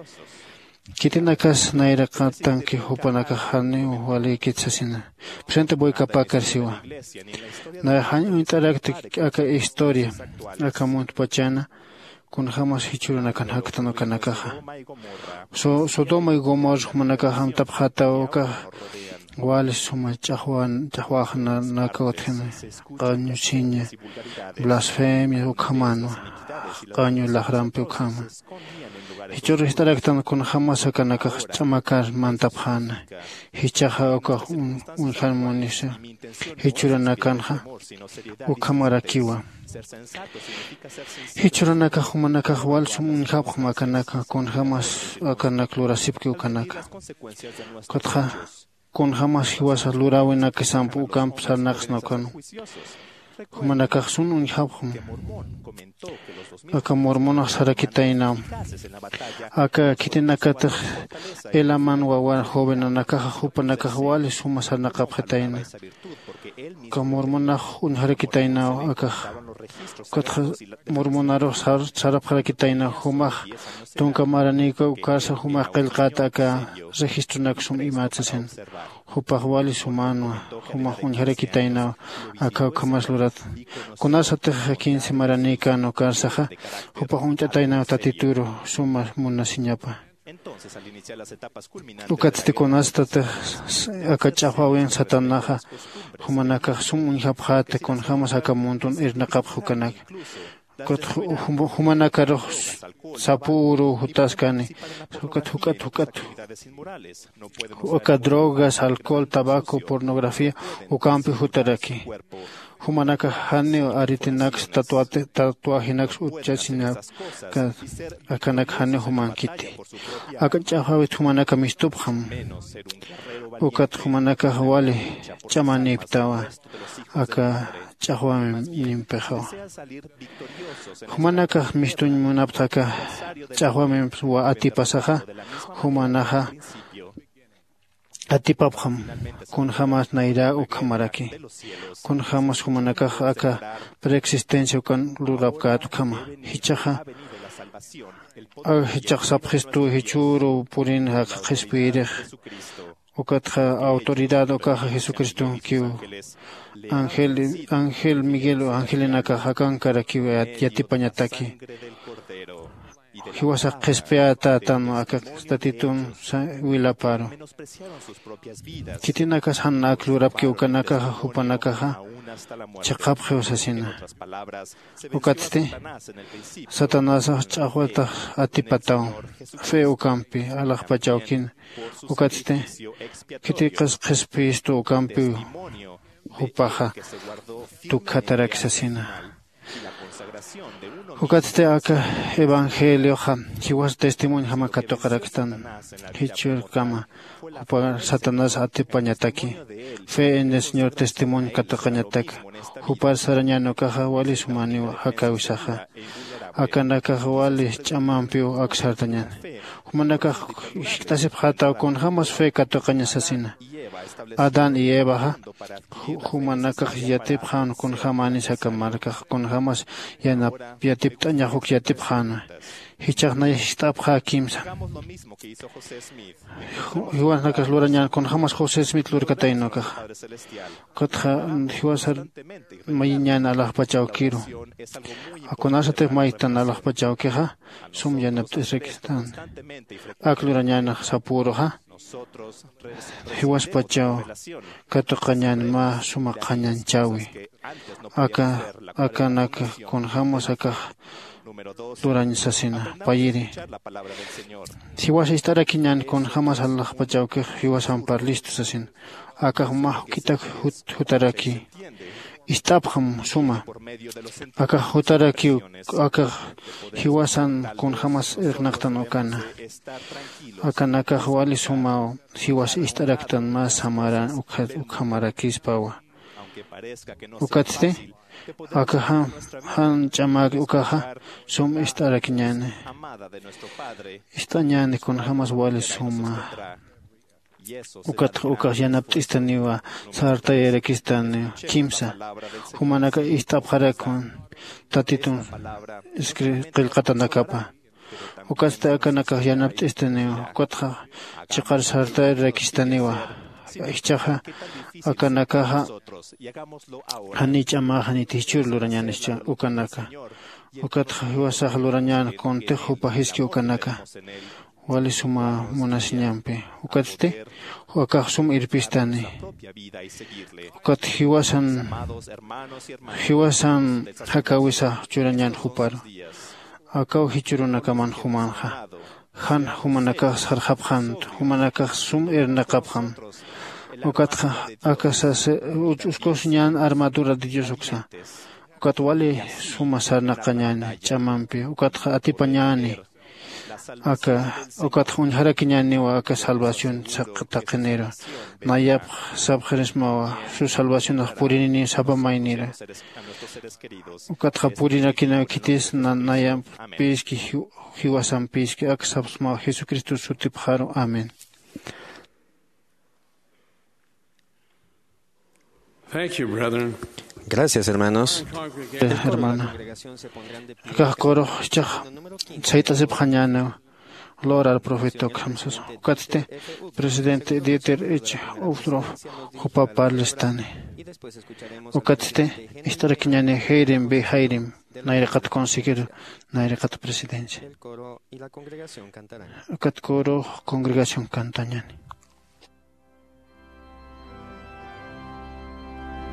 kitinakas nairaka tanki upanakaja ni wali kitsasina presente voy kapakarsiwa na han interacti aka historia aka mont pachana kun jamás hichuruna kan haktano kanakaja so Sodoma y Gomorra manaka ham tapjata oka wal suma chahwan chahwana nakotene qañu siña blasfemia ukamano qañu lahrampe ukama hichur histaraktan kun jamás kanaka chamakar mantapjana hichaja oka un un harmonisa hichuruna kanja ukamara kiwa hichurunaka humanaka wal sumun hapkhma kanaka kon jamas akana klurasipki ukanaka kotja kon jamas hiwasa lurawina que sampu camp sarnax no kon humanaka sun un hapkhma aka mormona sarakitaina aka kitinaka ta elaman wawa jovenanaka hupanaka wal suma sarnaqa phataina kamormona un harakitaina aka kotja mormonaro sar sarapharakitaina humaj tunka maranika ukasa humaj qilqata ka registrunaksum imatsasen hupajwali sumano humaj un harakitaina aka kamas lurat kunasate quince maranika no karsaja hupaj un chataina tatituro suma munasiñapa ukatsiti kunasta akachahwawen satanaja humanaka sum unhapjate con jamas akamontun irnaqap hukanak kot humanaka ro sapuru hutaskani hukat hukat hukat hukat drogas alcohol tabaco pornografía ukampi hutaraki humanaka hanne aritinax tatuate tatuajinax uchachina akanak hanne humankiti akachahawe humanaka mistubham ukat humanaka wali chamani ptawa aka chahwa nimpejo humanaka mistuñ munaptaka chahwa wa atipasaja humanaha atipabham kun jamás naira ukamaraki kun jamás humanaka aka preexistencia ukan lurapkat kama hichaja hichaj sabjestu hichuru purin hak respire ukatja autoridad ukaja Jesucristo kiu ángel ángel Miguel o angelinaka hakan karaki yatipañataki hiwasa qespeata tano aka statitun wilaparo kitinakas hanak lurapki ukanaka hupanaka chaqapje usasina ukatste satanás chaqwata atipatao fe ukampi alaqpachawkin ukatste kitiqas qespisto ukampi hupaja tukatarakisasina ukatste aka evangelio ha hiwas testimonio hamakato karaktan hichur kama upar satanás atipañataki fe en el Señor testimonio katokañataka upar sarañano kaja wali sumani hakawisaja akanaka wali chamampio aksartañan humanaka tasip hata con jamás fe katokañasasina Adán y Eva humanaka yatip han con jamani sakamarka con jamás yana yatip taña huk yatip han hichagna yistab hakimsa hiwas nakas lurañan con jamás José Smith lurkatainoka kotja hiwasar mayiñan alajpachawkiru akonasate maitan alajpachawkeja sum yanap Uzbekistán aklurañan sapuroja hiwas pachao katoqañan ma sumaqañan chawi aka aka naka con jamos aka durañasasina payiri hiwas istarakiñan con jamas Allah pachao que hiwas ampar listos asin aka ma kitak hutaraki istabham suma aka hutaraki aka hiwasan con jamas irnaqtan ukana aka naka wali suma hiwas istaraktan mas samara ukamarakispawa ukatste aka han han chamag ukaha sum istarakiñane istañane con jamas wali suma ukat ukas yanaptistaniwa sarta yerekistani kimsa humanaka istabharakun tatitun iskri qilqatanakapa ukasta akanaka yanaptistaniwa ukatja chiqar sarta yerekistaniwa ichaja akanaka hanichama hanitichur lurañanischa ukanaka ukatja hiwasaj lurañan con tejupa hiski ukanaka wali suma munasiñampi ukatste wakaj sum irpistani ukat hiwasan hiwasan hakawisa churañan hupar akaw hichurunakaman humanja han humanakaj sarjapjan humanakaj sum irnaqapjan ukatja akasase uskosñan armadura de Dios uksa ukat wali suma sarnaqañani chamampi ukatja atipañani aka ukat un harakiñani wa aka salvación saqtaqinera nayap sabjeresma su salvación apurinini sabamainira ukat hapurina kina kitis nayap piski hiwasan piski aka sabsma Jesucristo sutipjaro amén. Thank you, brethren. Gracias, hermanos. Hermana, kakoro chach saita se bhañana lora al profeta Kamsus ukatste presidente Dieter H. Ustrov hupa parlestane ukatste istarakiñane heirim be heirim nairiqat conseguir nairiqat presidencia ukat coro congregación cantañani.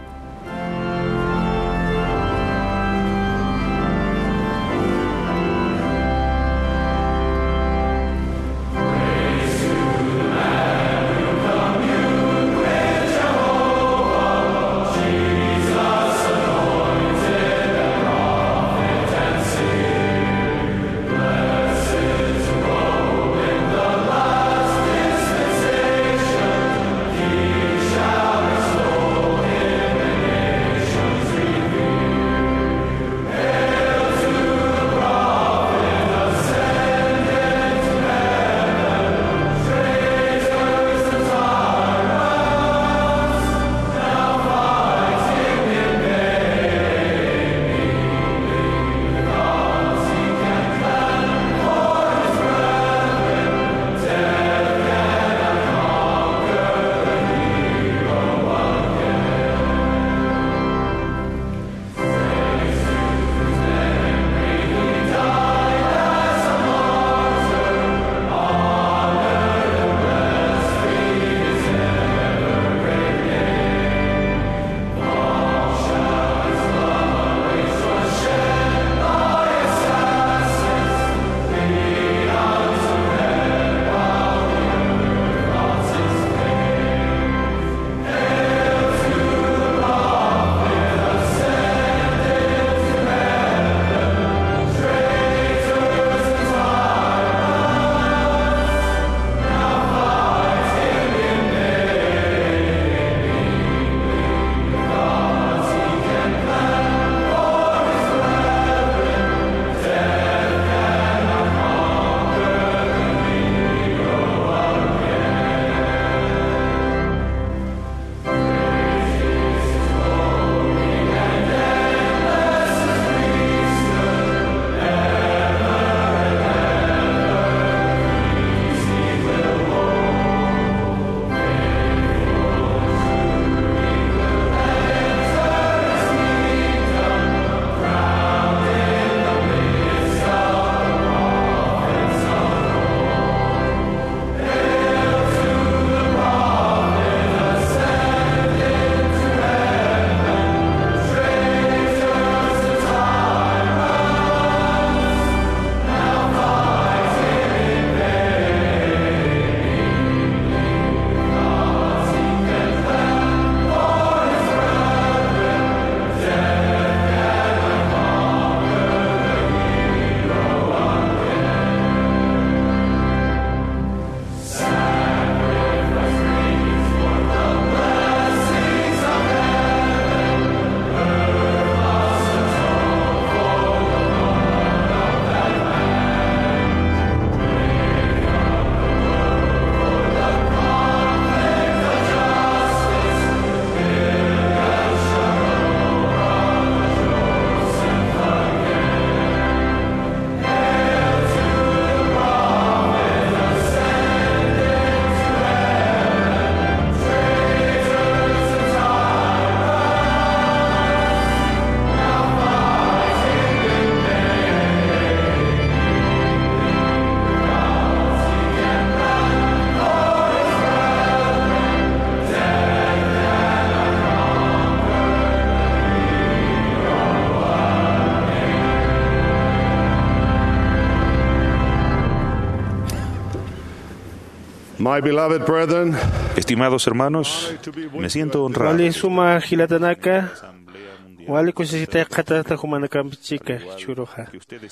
My beloved brethren, Estimados hermanos, me siento honrado Wali suma hilatanaka, wali kusisita katata humanaka chica churuja.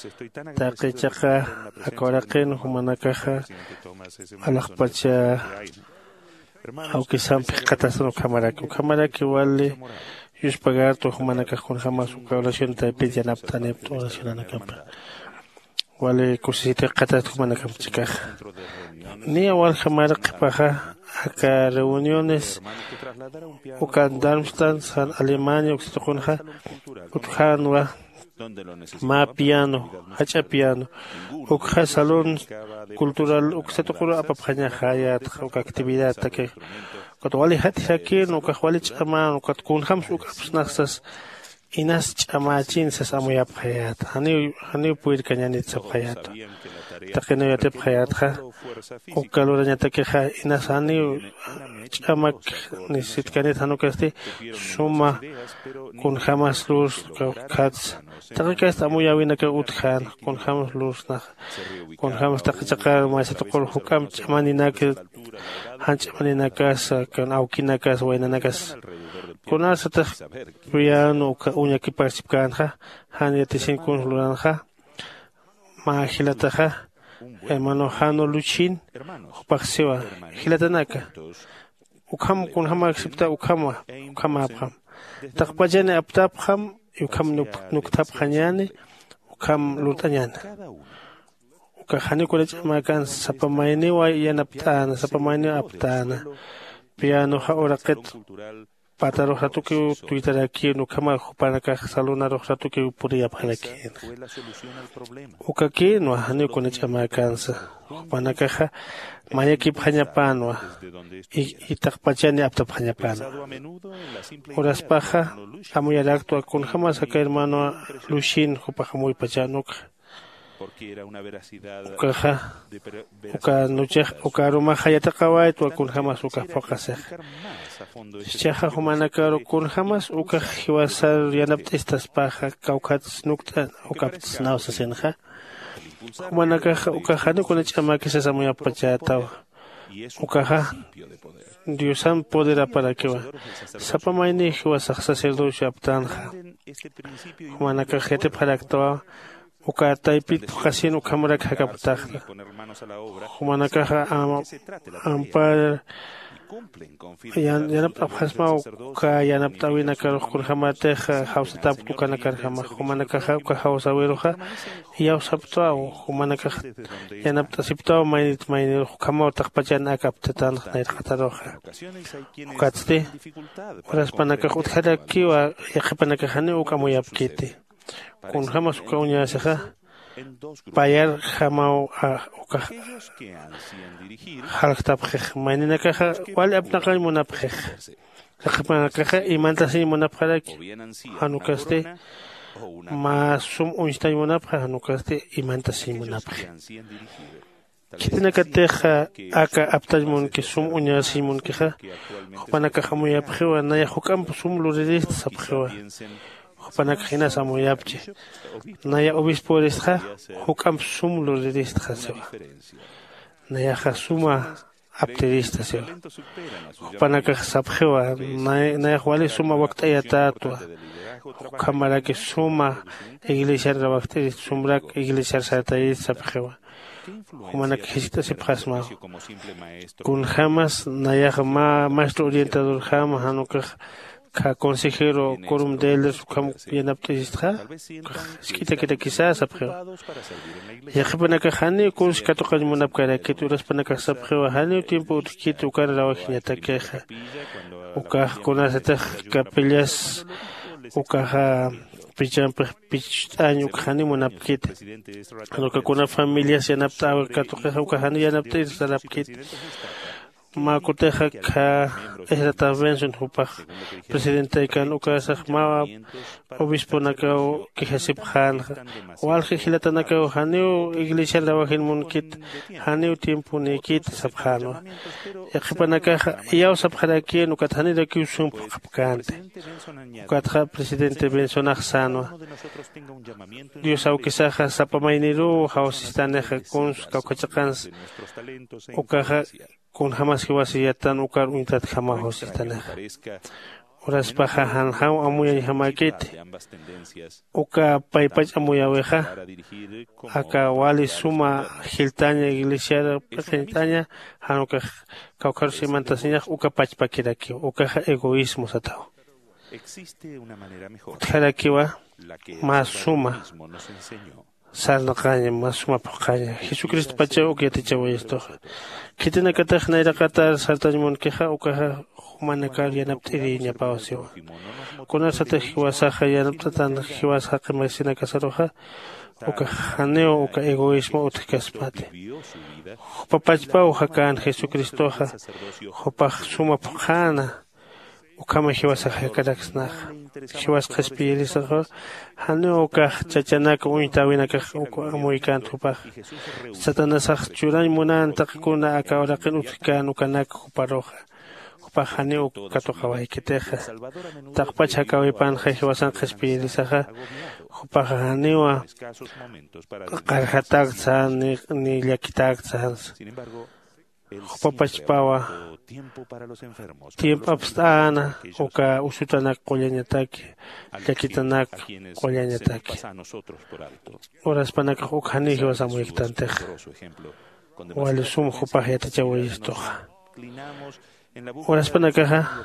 Taqichaqa akoraqin humanakaja alaqpacha aunque sampi qatasano kamaraki kamaraki wali yus pagar tu humanaka kun jamás su oración te pide naptane oración anakapa. Wali kusisita katata humanaka chica. Ni awal kamaraki paja acá reuniones ukan Darmstadt, San Alemania, Oxitoconja, Utjanwa, Ma piano, Hacha piano, Ukja salón cultural, Uxitocura apapjaña hayat, uka actividad, que Kotwali hati hakin, uka wali chama, uka kunhams, uka psnaxas, inas chamachin sas amuyap hayat, hani hani puir kanyanit sab hayat. Takeno yatep hayat ha. Ukaluranya takeha inasani chamak nisitkanit hanukasti suma kun jamás luz kats takikasta amuyawina ka uthan kun jamás luz na kun jamás takachakar maisatokol hukam chamaninakas hanchamaninakas kan aukinakas wainanakas kunasata piano ka unya ki participkan ha haniyatisin kun luranja mahilataja hermano Jano Luchin, Upaxewa, Hilatanaka, Ukam Kunhama accepta Ukama, Ukama Abham. Takpajane Aptapham, Ukam Nuktap Hanyane, Ukam Lutanyan. Ukahani College Makan, Sapamaini, Yanaptana, Sapamaini Aptana, Piano Haoraket, Pataro Hatuki, Twitter aquí, Nukama, Hupanaka, Saluna Rohatuki, Puria Panaki. Ukaki, no Hani College Makansa, Panakaja, Mayaki Panyapanwa, Itakpachani Aptapanyapana. Horas Paja, Amuyaractua, con jamás acá hermano Luchin, Hupajamuy Pachanuk. Ukaja, uka noche, uka ruma hayata kawai, tu kun jamás uka pokaseh. Chaja humana karo kun jamás uka hiwasar yanapt estas paja kaukats nukta uka nausa senja. Humana kaja uka hanu kun chama que se samuya pachata. Ukaja Diosan poder para que va. Sapa maini hiwasar sacerdocio aptanja. Humana kajete para actuar. Uka taipit hasin ukamara kakaptah. Humanakaha ampar yan yanap abhasma uka yanap tawina karo kurhamate hausa tap tukana karhama humanakaha uka hausa weroha yaw sapta humanakah yanap tasipta mainit mainit hukama takpajan akaptatan nair khataroha ukatste oras panakah uthara kiwa yakhpanakahane ukamoyapkiti kun jamás uka unya seja payar jamau uka halktap kheh manina kaha wal abnaqal munabkheh khapana kaha imantasi munabkhalak hanukaste masum unstay munabkha hanukaste imantasi munabkh kitina kateja aka aptajmun ke sum unya simun keha khapana kaha muyabkhewa na yakam sum lurist sabkhewa Panakina Samoyapche. Naya obispo restja, hukam sum lo restja sewa. Naya hasuma apterista sewa. Panaka sabjewa, naya wale suma waktayata tua. Hukamara que suma iglesia rabacteris, sumrak iglesia sataris sabjewa. Humanak hesita se prasma. Kun jamás naya ma maestro orientador jamás hanukah. Ka consejero quorum de elders kam yanaptistra skita kita kisah sabkhwa yakhbana ka khani kurs ka to kan munap kara ke turas pana ka sabkhwa hani tiempo ki tu kar rawa khiata ke uka kona sata kapellas uka ha picham pich año khani munap kit ano ka kona familia yanapta ka to ka uka hani yanapta sarap kit ma koteja ka esa intervention hupa presidente kan uka sahma obispo nakao que hasip khan wal khilata nakao haneu iglesia lawahin munkit haneu tiempo nekit sabkhano yakipana ka yaw sabkhara ki nukat hani da ki sum kapkante ukat presidente Benson Arsano Dios au que saha sapamainero hausistane kons kaukachakans uka kun jamás hiwasiyatan ukar untat jamás hositana. Oras paja hanjao amuya jamakete. Uka paipach amuya weja. Aka wali suma hiltaña iglesia pequeña hanuka kaukar simantasiña uka pachpakiraki uka egoísmo satao. Utjarakiwa más suma sarna caña más suma caña. Jesucristo pacha uka yatichawa esto. Kitina kataj naira katar sartañmon keja uka humanakar yanaptiri ñapawasiwa. Kuna sata hiwasaja yanaptatan hiwasaja mesina kasaroja. Uka janeo uka egoísmo utkaspate. Papachpa ujakan Jesucristoja. Hopaj suma pujana. Ukama hiwasaja karaksnaj. Hiwas kaspirisaja. Janeo uka chachanaka unitawinaka uka amuikan tupaj. Satanasaj churan munan takuna akaurakin utkan ukanak uparoja. Pajaneo katokawai kiteja. Takpacha kawipan hiwasan kaspirisaja. Pajaneo karhataksa ni ni yakitaksa. Papachpawa tiempo abstana uka usutanak koleñataki yakitanak koleñataki. Horas panak ukani hiwasamuiktantej. Wale sum jupajyatachawayistoja. Horas panakaja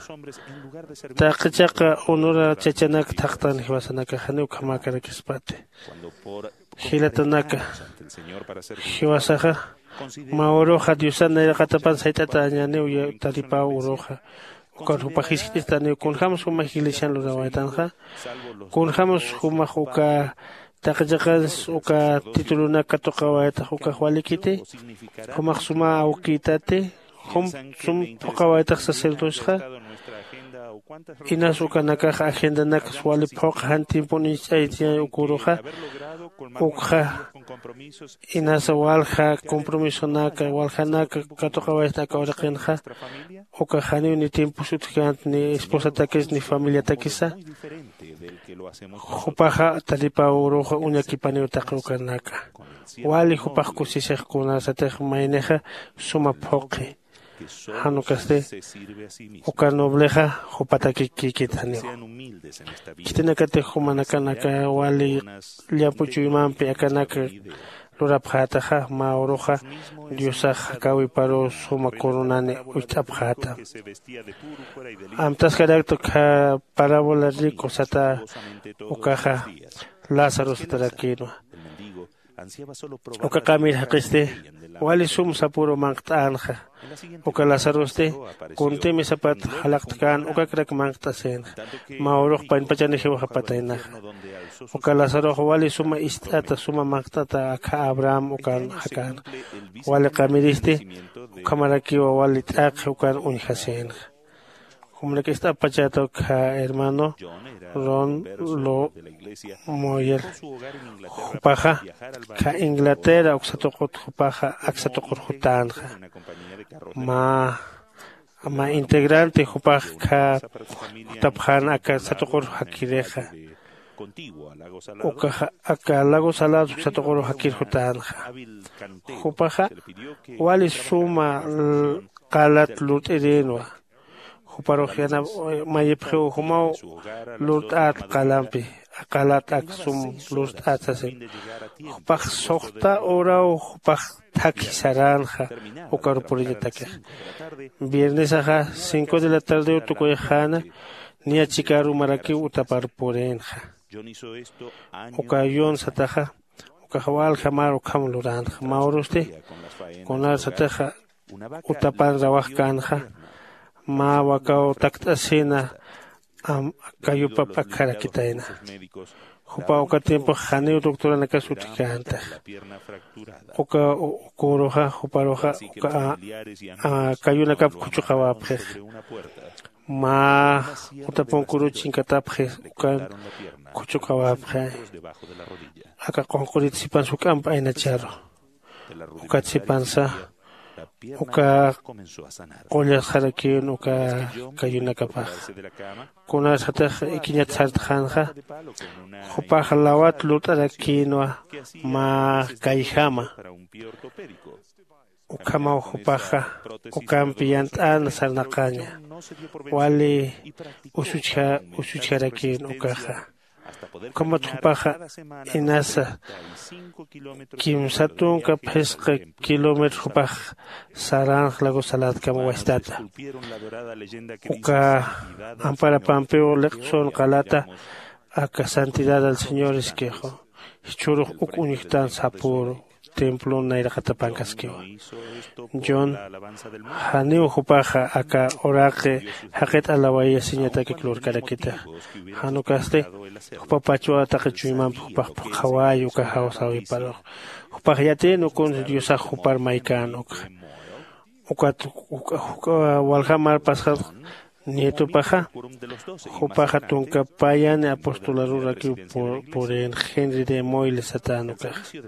taqchaqa unura chachanak taqtan hiwasanaka hanu kamakara kispate hilatanaka hiwasaja maoroja diosana yaqatapan saitata ñaneu taripa uroja ukar hupajisqistani kunjamos humajilishan lurawaytanja kunjamos humaj uka taqchaqas uka titulunaka toqawayta uka walikite humaj suma awkitate Hum sum pokawaitak sacerdosja inas ukanaka agenda nakas wali pokahan tiempo ni aitia ukuroja ukha inas walja compromiso naka walja naka katokawaita kaurakenja ukahani ni tiempo sutkant ni esposa takis ni familia takisa hupaja talipa uroja uñakipani utakukanaka wali hupaj kusisej kuna satej maineja suma poke Hanukaste, uka nobleja, jopataki kikitani. Kitinakate humanakanaka, wali liapuchuymanpi akanaka, lurapjataja, maoroja, diosaj, kawiparo, suma coronane, uchapjata. Amtas carácter ka parábola rico, sata, ukaja, Lázaro satarakino. Uka kamil hakiste, wali sum sapuro mangtanja. Uka Lazaroste, kunte mi sapat halaktakan, uka krak mangtasen. Maoroh pain pachani hiwa hapatainaj. Uka Lazaro wali suma istata suma mangtata aka Abraham ukan hakan. Wali kamiriste, uka marakiwa wali tak ukan unhasen. Como que está pachato ka hermano Ron lo moyer paja ka Inglaterra oxatokot paja axatokot jutanja ma ma integrante jupaj ka tapjan aka satokot hakireja uka aka lago salado satokot hakir jutanja jupaja wali suma qalat lut erenwa Huparojiana mayepjeu humao lut at kalampi akalat aksum lut atase hupaj sohta orao hupaj takisaranja ukar puriñatake viernes aja cinco de la tarde utukoyjana ni achikaru maraki utapar purenja ukayon sataja ukajawal jamar ukamluranja mauruste konar sataja utapar rawajkanja ma wakao taktasina am kayupa pakara kitaina hupa uka tiempo haneu doctora nakasutikanta uka ukoroja huparoja uka kayuna kap kuchukawapje ma utapon kuru chinkatapje uka kuchukawapje aka konkurit sipan sukampa ina charo uka sipansa uka ollas harakin uka kayuna kapaj kuna sataj ikiñat sartjanja jupaj lawat lut arakinwa ma kayjama ukama ujupaja ukampi yant'ana sarnaqaña wali usuchka usuchkarakin ukaja ukama ujupaja inasa kimsatunka pesqa kilómetro upaj saranj lago salat kama wastata uka ampara pampeo lecson qalata aka santidad al Señor esquejo churuk ukunihtan sapur templo nairaqatapankasquiwa John haniu hupaja aka oraqe haqet alawaya siñataki klurkarakita hanukaste hupapachua taqachuyman hupaj qawayu ka hawsawi paro hupaj yate nukun diosa hupar maikan uka ukat walhamar pasqa nieto paja hupaja tunka payan apostolarura que por por el Henry de Moyle satanuka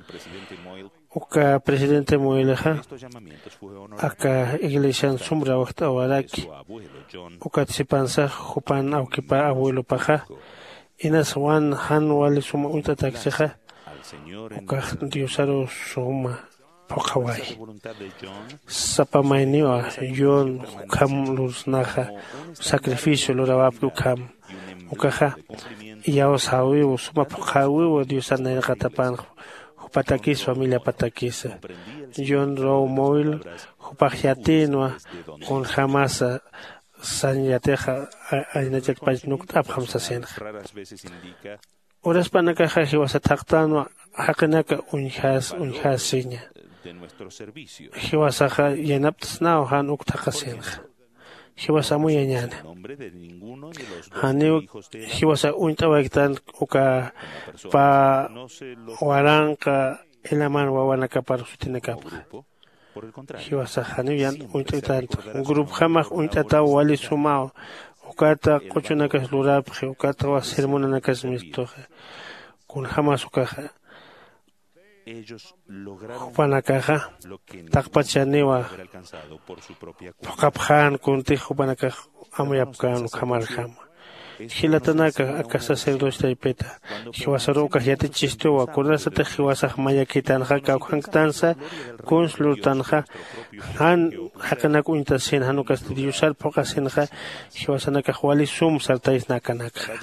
uka presidente Moyleja aka iglesia sombra wakta waraki uka tsipansa hupan aukipa abuelo paja inas wan han wali suma unta taxeja uka diosaro suma Pokawai Sapamainiwa Yon Kam Lusnaja Sacrificio Lurawapu Kam Ukaja Yaos Hawiu Suma Pokawiu Diosana Gatapan Hupatakis Familia Patakis Yon Row Moil Hupajiatinwa Con Jamasa Sanyateja Ainachak Pajnuk Abhamsa Senja Horas Panakaja Hiwasataktanwa Hakanaka Unhas Unhas Sinya de nuestro servicio. Hiwasaja yanaptas nao han uktakasenja. Hiwasamu yañana. Haniu hiwasa untawaitan uka pa waranka elaman wawanaka para sutinakapa. Hiwasa haniu yan untaitan. Un grupo jamás untata wali sumao. Ukata cochunakas lurapje, ukata wa sermonakas mistoje. Kun jamás ukaja. Ellos lograron Panakaja, Takpachanewa, Pokaphan, Kunti, Hupanaka, Amayapkan, Kamarham. Hilatanaka, Akasa Serdos Taipeta, Hiwasaroka, Yatichistoa, Kurasata, Hiwasah Mayakitan, Haka, Hanktansa, Kunslutanja, Han Hakanak Untasin, Hanukas, Diusal, Pokasenja, Hiwasanaka, Wali Sum, Sartais Nakanaka.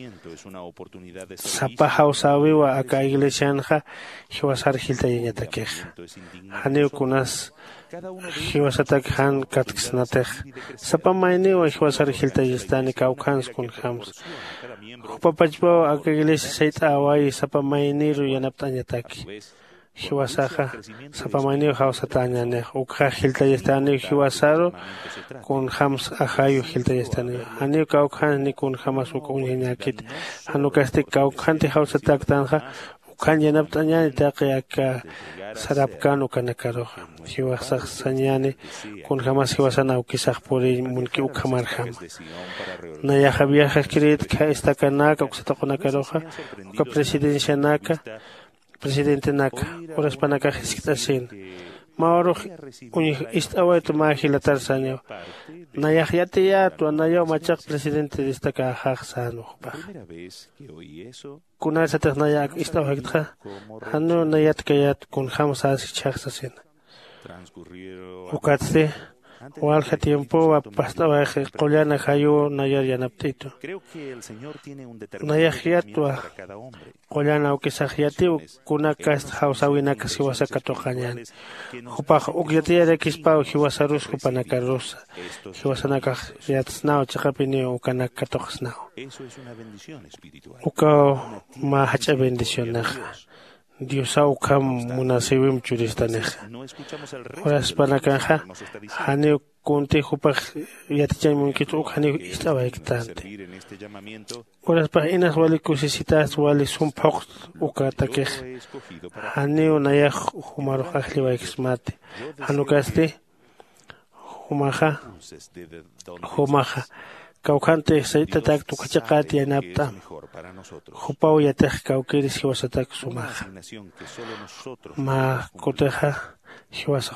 Sapa Hausawiwa, Aka Iglesianja, Hiwasar Hilta Yatakej. Haneu Kunas. Hiwasatak han katksnatej. Sapa mainewa hiwasar hilta yistani kaukans kun hams. Hupapachbo aka iglesia seita awai sapa maineru yanaptanyataki. Hiwasaja sapa mainewa hausatanyane. Ukha hilta yistani hiwasaro kun hams ahayu hilta yistani. Haneu kaukan ni kun hamas ukunyanyakit. Hanukasti kaukanti hausatak tanja. Kan yanaptanyane taqi aka sarapkanu kanakaroja. Hiwasaj sañane kun jamás hiwasana ukisaj puri munki ukamarham. Nayaja viaja kirit ka esta kanaka uksatakunakaroja. Uka presidencia naka presidente naka horas panaka hiskitasin. Maoro uñi istawaitu mahilatar saño. Nayahyate ya tu anayo machak presidente destaka hajsano. Kuna satas nayak istawakta. Hanu nayat kayat kun hamsa sichaksasin. Ukatse walja tiempo pastaba qollana hayo nayar yanaptito. Nayahiatua qollana ukisahiati kuna kast hausawina kasiwasa katoqañan. Hupaj ukyatiara kispa hiwasarus hupanakarusa. Hiwasanaka yatsnao chaqapini ukana katoqsnao. Uka ma hacha bendicionaj. Dios aukam munasibim churistaneja. Horas panakanja, haneu kunti hupaj yatichay munkitu ukhaneu istaba ektante. Horas pa inas wali kusisitas wali sumpok ukatakej. Haneu nayaj humaro ajliwa exmate. Hanukaste humaja humaja. Kaukante saitatak tukachakati yanapta. Hupau yatek kaukiris hiwasatak sumaja. Ma koteja hiwasak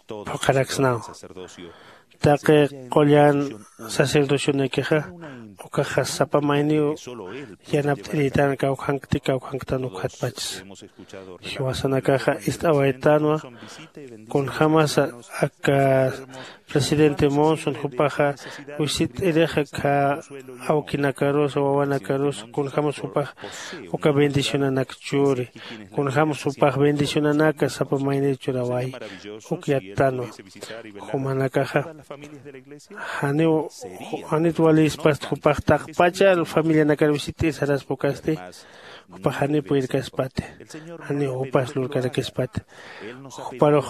pokaraksnao. Take qollan sacerdocio nekeja ukaja sapamaynio yanaptiritan kawhankti kawhanktanu khatpachs hiwasanakaja istawaitanwa con jamás acá presidente Monson hupaja usit ereja ka aukinakaros o wanakaros con jamás hupaja uka bendicionanak churi con jamás hupaja bendicionanaka sapamaynio churawai ukyatano humanakaja haneo hanitwalis past hupaja takpacha familia nakarvisiti saras pokaste Upahani puir kaspate, ani upas lur kara kaspate. Uparo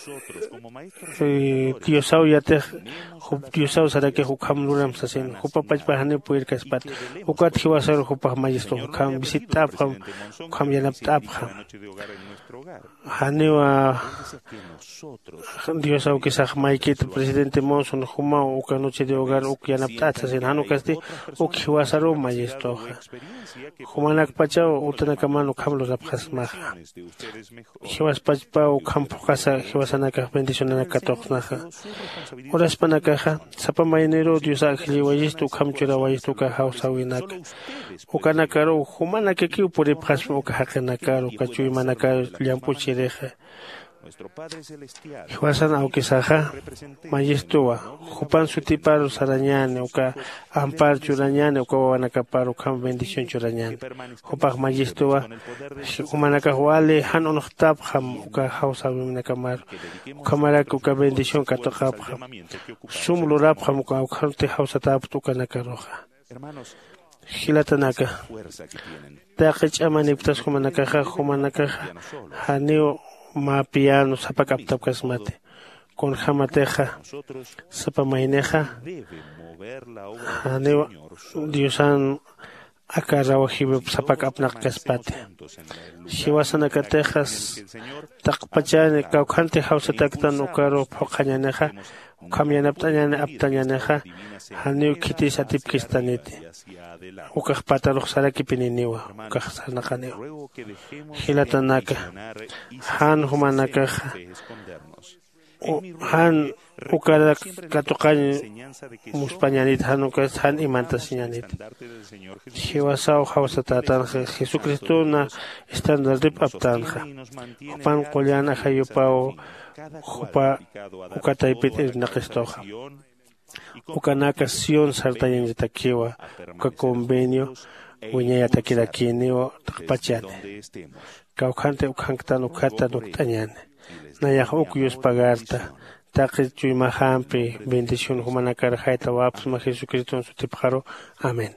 tiosau yate, tiosau sarake hukam luram sasen. Upapach pahani puir kaspate. Ukat hiwasar upah majisto hukam bisit tapam, hukam yanap tapam. Hani wa Diosau kisah maikit presidente Monson huma uka noche de hogar uk yanap tapsasen. Hanu kasti uk hiwasaru majisto. Humanak pachao utanakamano kamlo rapkhasmaja. Hiwas pachpao kampo casa hiwasanaka bendicionanaka toqnaja. Horas panakaja sapamaynero Dios ángel wayistu kamchura wayistu ka hausawinaka. Ukanakaro humanaka kiu puri phasmo ka hakanakaro kachuy manaka llampuchireja. Hiwasan aukisaja mayistuwa hupan sutiparo sarañane uka ampar churañane uka wanakaparo kam bendición churañane hupak mayistuwa humanaka huale han onoktab ham uka hausawimnakamar ukamaraka uka bendición katokab ham sumlurab ham uka ukharte hausatab ukanakaroja hilatanaka taqich amaniptas humanaka humanaka hanio ma piano sapak aptap kasmate con jamateja sapamaineja haneo diosan akarawa hibe sapak apnak kaspate shiwasana katejas takpachane kaukhante hausa taktan ukaro phokhañaneja ukhamyanaptañane aptañaneja haneo kiti satip kistanete ukaj pataloj saraki pininiwa ukaj sanaqaneo hilatanaka han humanaka han ukara katuqañi muspañanit han ukas han imantasinñanit hiwasao hawsatatan Jesucristo na estandardip aptanja upan qollana hayupao hupa ukataipit irnaqestoja ukanaka sion sartañanitakiwa uka convenio wiñayatakirakiniwa takpachane kaukhante ukhanktan ukhata nuktañane nayaj ukyus pagarta taqi chuymahampi bendición humanakara hayta wapsma Jesucristo sutipjaro amén.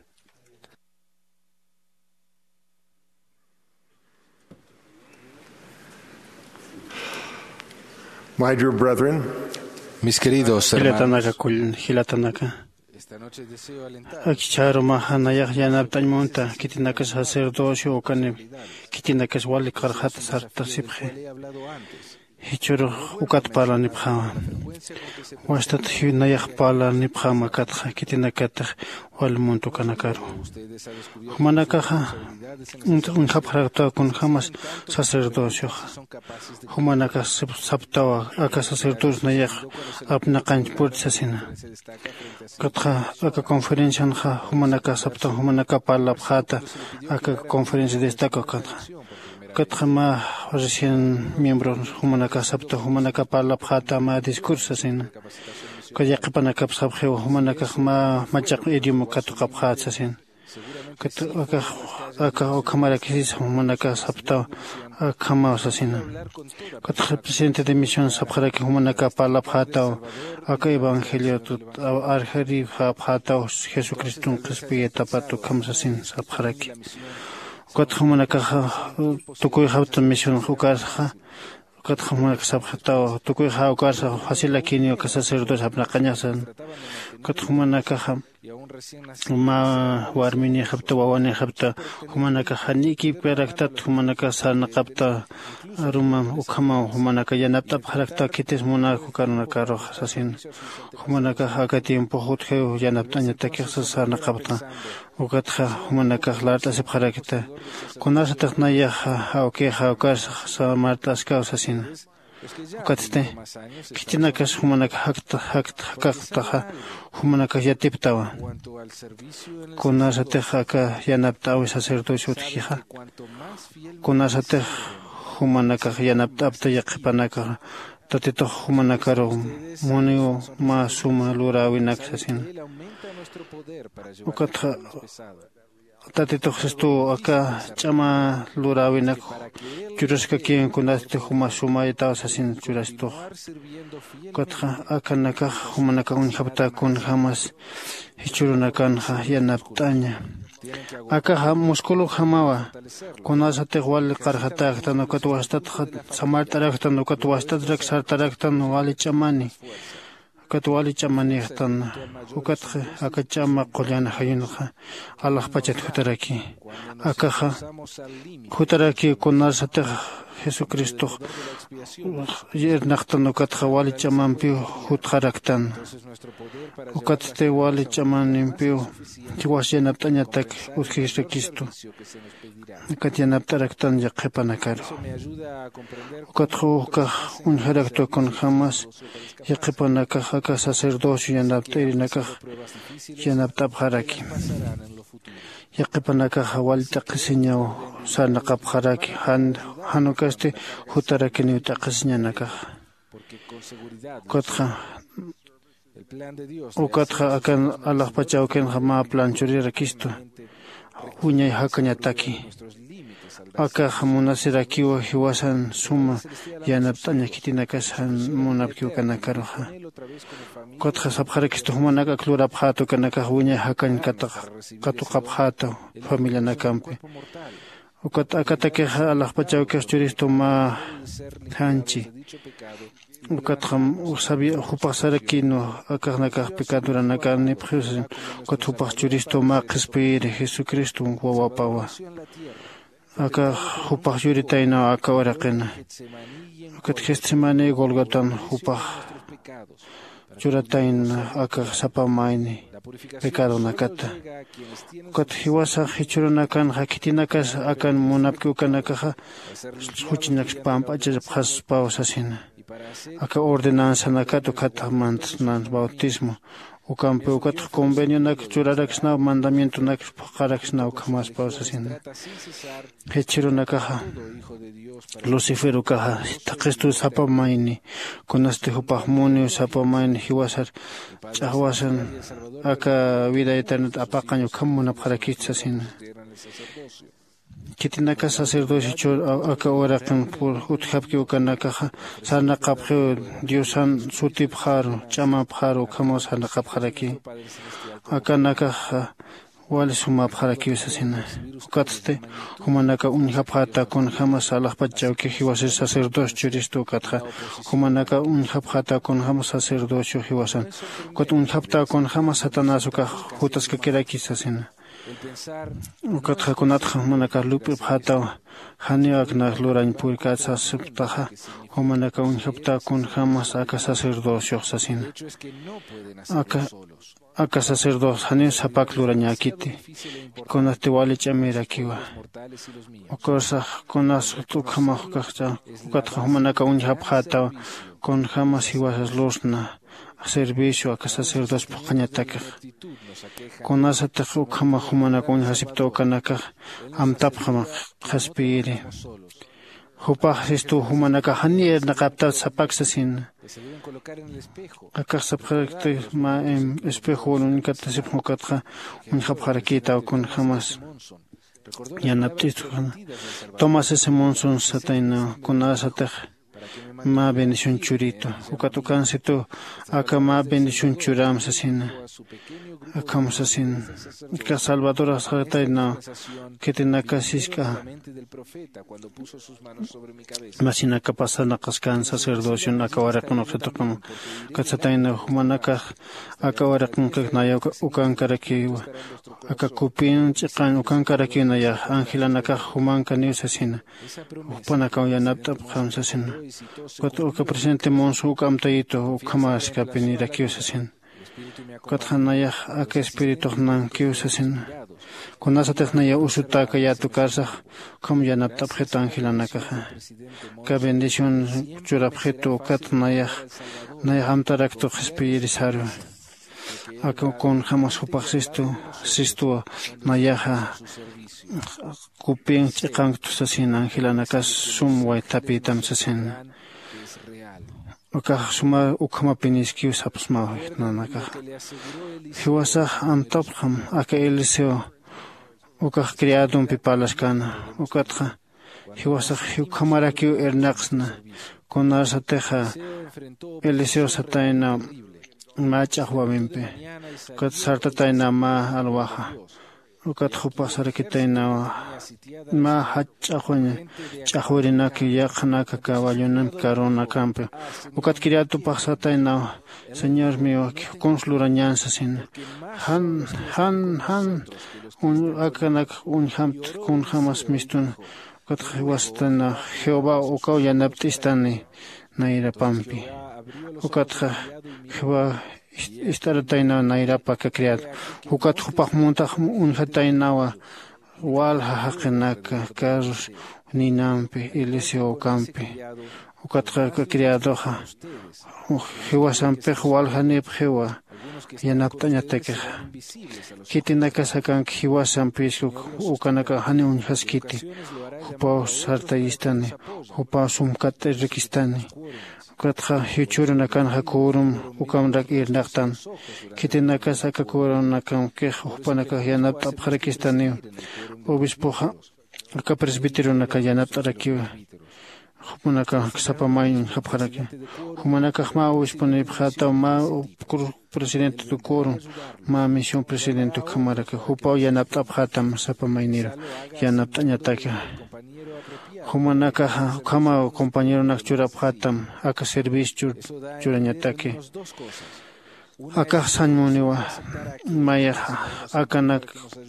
My dear brethren, mis queridos hermanos, esta noche deseo alentar Akicharo mahanayah yanabtañ monta kitinakas sacerdocio o kane kitinakas wali karjata sartasibje he hablado antes. hichuro ukat pala nibha wastat hinayah pala nibha makatja kitinakat wal monto kanakaro humanakaja un japrakta con jamás sacerdocio humanakas saptawa aka sacerdocio nayah apnaqan purtsasina katja aka conferencia nja humanaka sapta humanaka pala bhata aka conferencia destaca katja katja ma recién miembros humanaka sapta humanaka pala bhata ma discursasin kayaqpana kapsabje humanaka ma machaq idioma katqa bhatsasin aka aka kamara kisis humanaka sapta kama sasina katja presidente de misión sabjara que humanaka pala bhata aka evangelio tut arjari bhata Jesucristo crispie tapato kamsasin sabjara que katja humanaka tukuy habta misión hukarja katja humanaka sabjata tukuy haukarsa fasila kinio ka sacerdotes apnaqañasan katja humanaka ma warmini habta wawani habta humanaka haniki perakta humanaka sarna qabta ruma ukama humanaka yanapta bharakta kites mona kukarna karo sasin humanaka haka tiempo huthe yanapta nyata sarna qabta ukatha humanaka lata se bharakta kunasa takna ya hauke haukar sa martas kausasin Ukaste, Kitinakas Humanaka Hakta Hakta Hakta Humanaka Yatiptawa. Kunasate Haka Yanaptawi sacerdocio Tija. Kunasate Humanaka Yanaptapta Yakipanaka. Tatito Humanakaro Monio Masuma Lura Winaxasin. Ukatha Tatito Gesto Aka Chama Lura Winak Churaska Kien Kunaste Humasuma Yatasasin Churasto. Katha Akanaka Humanaka Unhabta Kun Hamas Hichurunakan Yanaptanya. Aka musculo hamawa, kunasa tehual karhatakta no katuastat samartarakta no katuastat raksartarakta no wali chamani, katuali chamani tan, ukathe akachama kolyana hayunha, Allah pachat hutaraki, akaha hutaraki kunasa teh Jesucristo, yer nakta no katha wali chamampi hutharaktan. Ukatste wali chamanimpio, chihuasyanaptañatak Jesucristo. Ukatyanaptaraktan yaqipanakaro. Ukatjuka unharakto con jamás yaqipanakaj aka sacerdocio yanaptairinakaj yanaptapjaraki. Yaqipanakaj walita qisiñaw sanaqapjaraki han hanukaste hutarakini utaqisiñanakaj. Ukatja Ukatja akan Allah pachauken jama planchurira kisto. Uñay hakañataki. Aka jamunasirakiwa hiwasan suma yanaptaña kitinakasan munapkiwa kanakaroja. Ukatja sabjarakisto humanaka klurapjato kanaka uñay hakan katukapjato familia nakampe. Ukat akatakeja Allah pachauken churisto ma hanchi. Ukatjam usabia hupasarquino akarnaka pecadura nakarni presen ukathupas churisto ma qespire Jesucristo wawapawa aka hupas yuritaina aka waraqena ukat Getsemane Golgotan hupas churatain aka sapamaini pecado nakata ukat hiwasa hichurunakan hakitinakas akan munapki ukanaka huchinax pampa ajapjas pausasina Aka ordenanza nakato katamant nan bautismo. Ukampe ukat convenio nak churaraxna mandamiento nak paqaraxna ukamas pausasin. Hechiro nakaha. Lucifer ukaha. Taqistu sapamaini. Kunaste hupahmonio sapamaini hiwasar. Chahwasan aka vida eterna apaqaño kamuna parakitsasin. Kitinaka sacerdocio aka orakan por uthapki ukanaka sana qapqi Diosan suti pharo chama pharo khamos sana qapharaki akanaka wal suma pharaki usasina ukatste humanaka unhapata kon khamas Allah pachauki hiwase sacerdocio churisto katha humanaka unhapata kon khamas sacerdocio hiwasan kot unhapta kon khamas satanasuka hutaska kiraki sasina Ukatja kunatja manaka lupi phata haniak na lurañ purkatsa septaja humanaka unhapta kun jamas aka sacerdocio sasina aka aka sacerdocio hani sapak lurañakiti kunasti wali chamirakiwa ukosa kunas tukama ukatja ukatja humanaka unhapta kun jamas hiwasas losna servicio aka sacerdocio paqañataka Konasa tehu kama humana con hasipto kanaka amtapjama haspire. Hupah esto humana kahanier nakapta sapaksasin. Akar saprakte ma em espejo un katasipmo katra un japharakita con jamas. Yanaptitu. Tomas ese monson sataina konasa teh. Ma bendición churito. Ukatukan situ aka ma bendición churam sasina. Akamos asin. Ka Salvador asataina ketinaka siska. Masina kapasana kaskan sacerdocio akawara con objeto como katsataina humanaka akawara con kaknaya ukan karakiwa. Aka kupin chikan ukan karakina ya angelanaka humanka niusasina. Upanaka yanapta khamsasina. Cuando que presente monsu camtaito o camas que venir aquí usasin. Cuando naya a que espíritu nan que usasin. Kunasa tecnaya usutaka ya tu casa, como ya napta objeto ángela nakaja. Ka bendición chura objeto kat naya, naya hamtarakto espirisario. Ako con jamás hupaxisto, sisto nayaja, kupin chikang tu sasin ángela nakas sumway tapi tam sasin. Oka suma ukama piniskiu sapsma nanaka. Hiwasa antopkham aka eliseo. Oka criado un pipalascana. Okatja. Hiwasa hiukamarakiu ernaxna. Konarsa teja. Eliseo sataina machahwamimpe. Kat sartataina ma alwaja. Ukat khupasar kitaina ma hachahwen chahwerinaki yaqnaka caballonan carona campe. Ukat kiriatu pasataina señor mío conslurañanza sin han han han un akanak un hamt kun hamas mistun ukat wastana Jehová ukau yanaptistani naira pampi. Ukat Jehová Istarataina nairapa que creado. Ukat hupak montag un hatainawa wal hakenaka carros ninampe eliseo campe. Ukat ka creado ha. Hewa sampe wal hanep hewa. Yanaptanya teke. Kitinaka sakan hewa sampe ukanaka hani un haskiti. Hupa sartaistani. Hupa sumkate rekistani. Katha hichurna kan hakurum ukam rak irnaqtan kitinaka sakakurum nakam ke hupanaka yanap abharakistani obispoha ka presbiterio naka yanap taraki hupanaka sapamain habharaki humanaka ma obispone bhata ma presidente tu quorum ma misión presidente kamaraka hupa yanap abhatam sapamainira yanap tanyataki Humanaka kama compañero nak chura phatam aka servicio churañatake aka sanmuniwa maya aka nak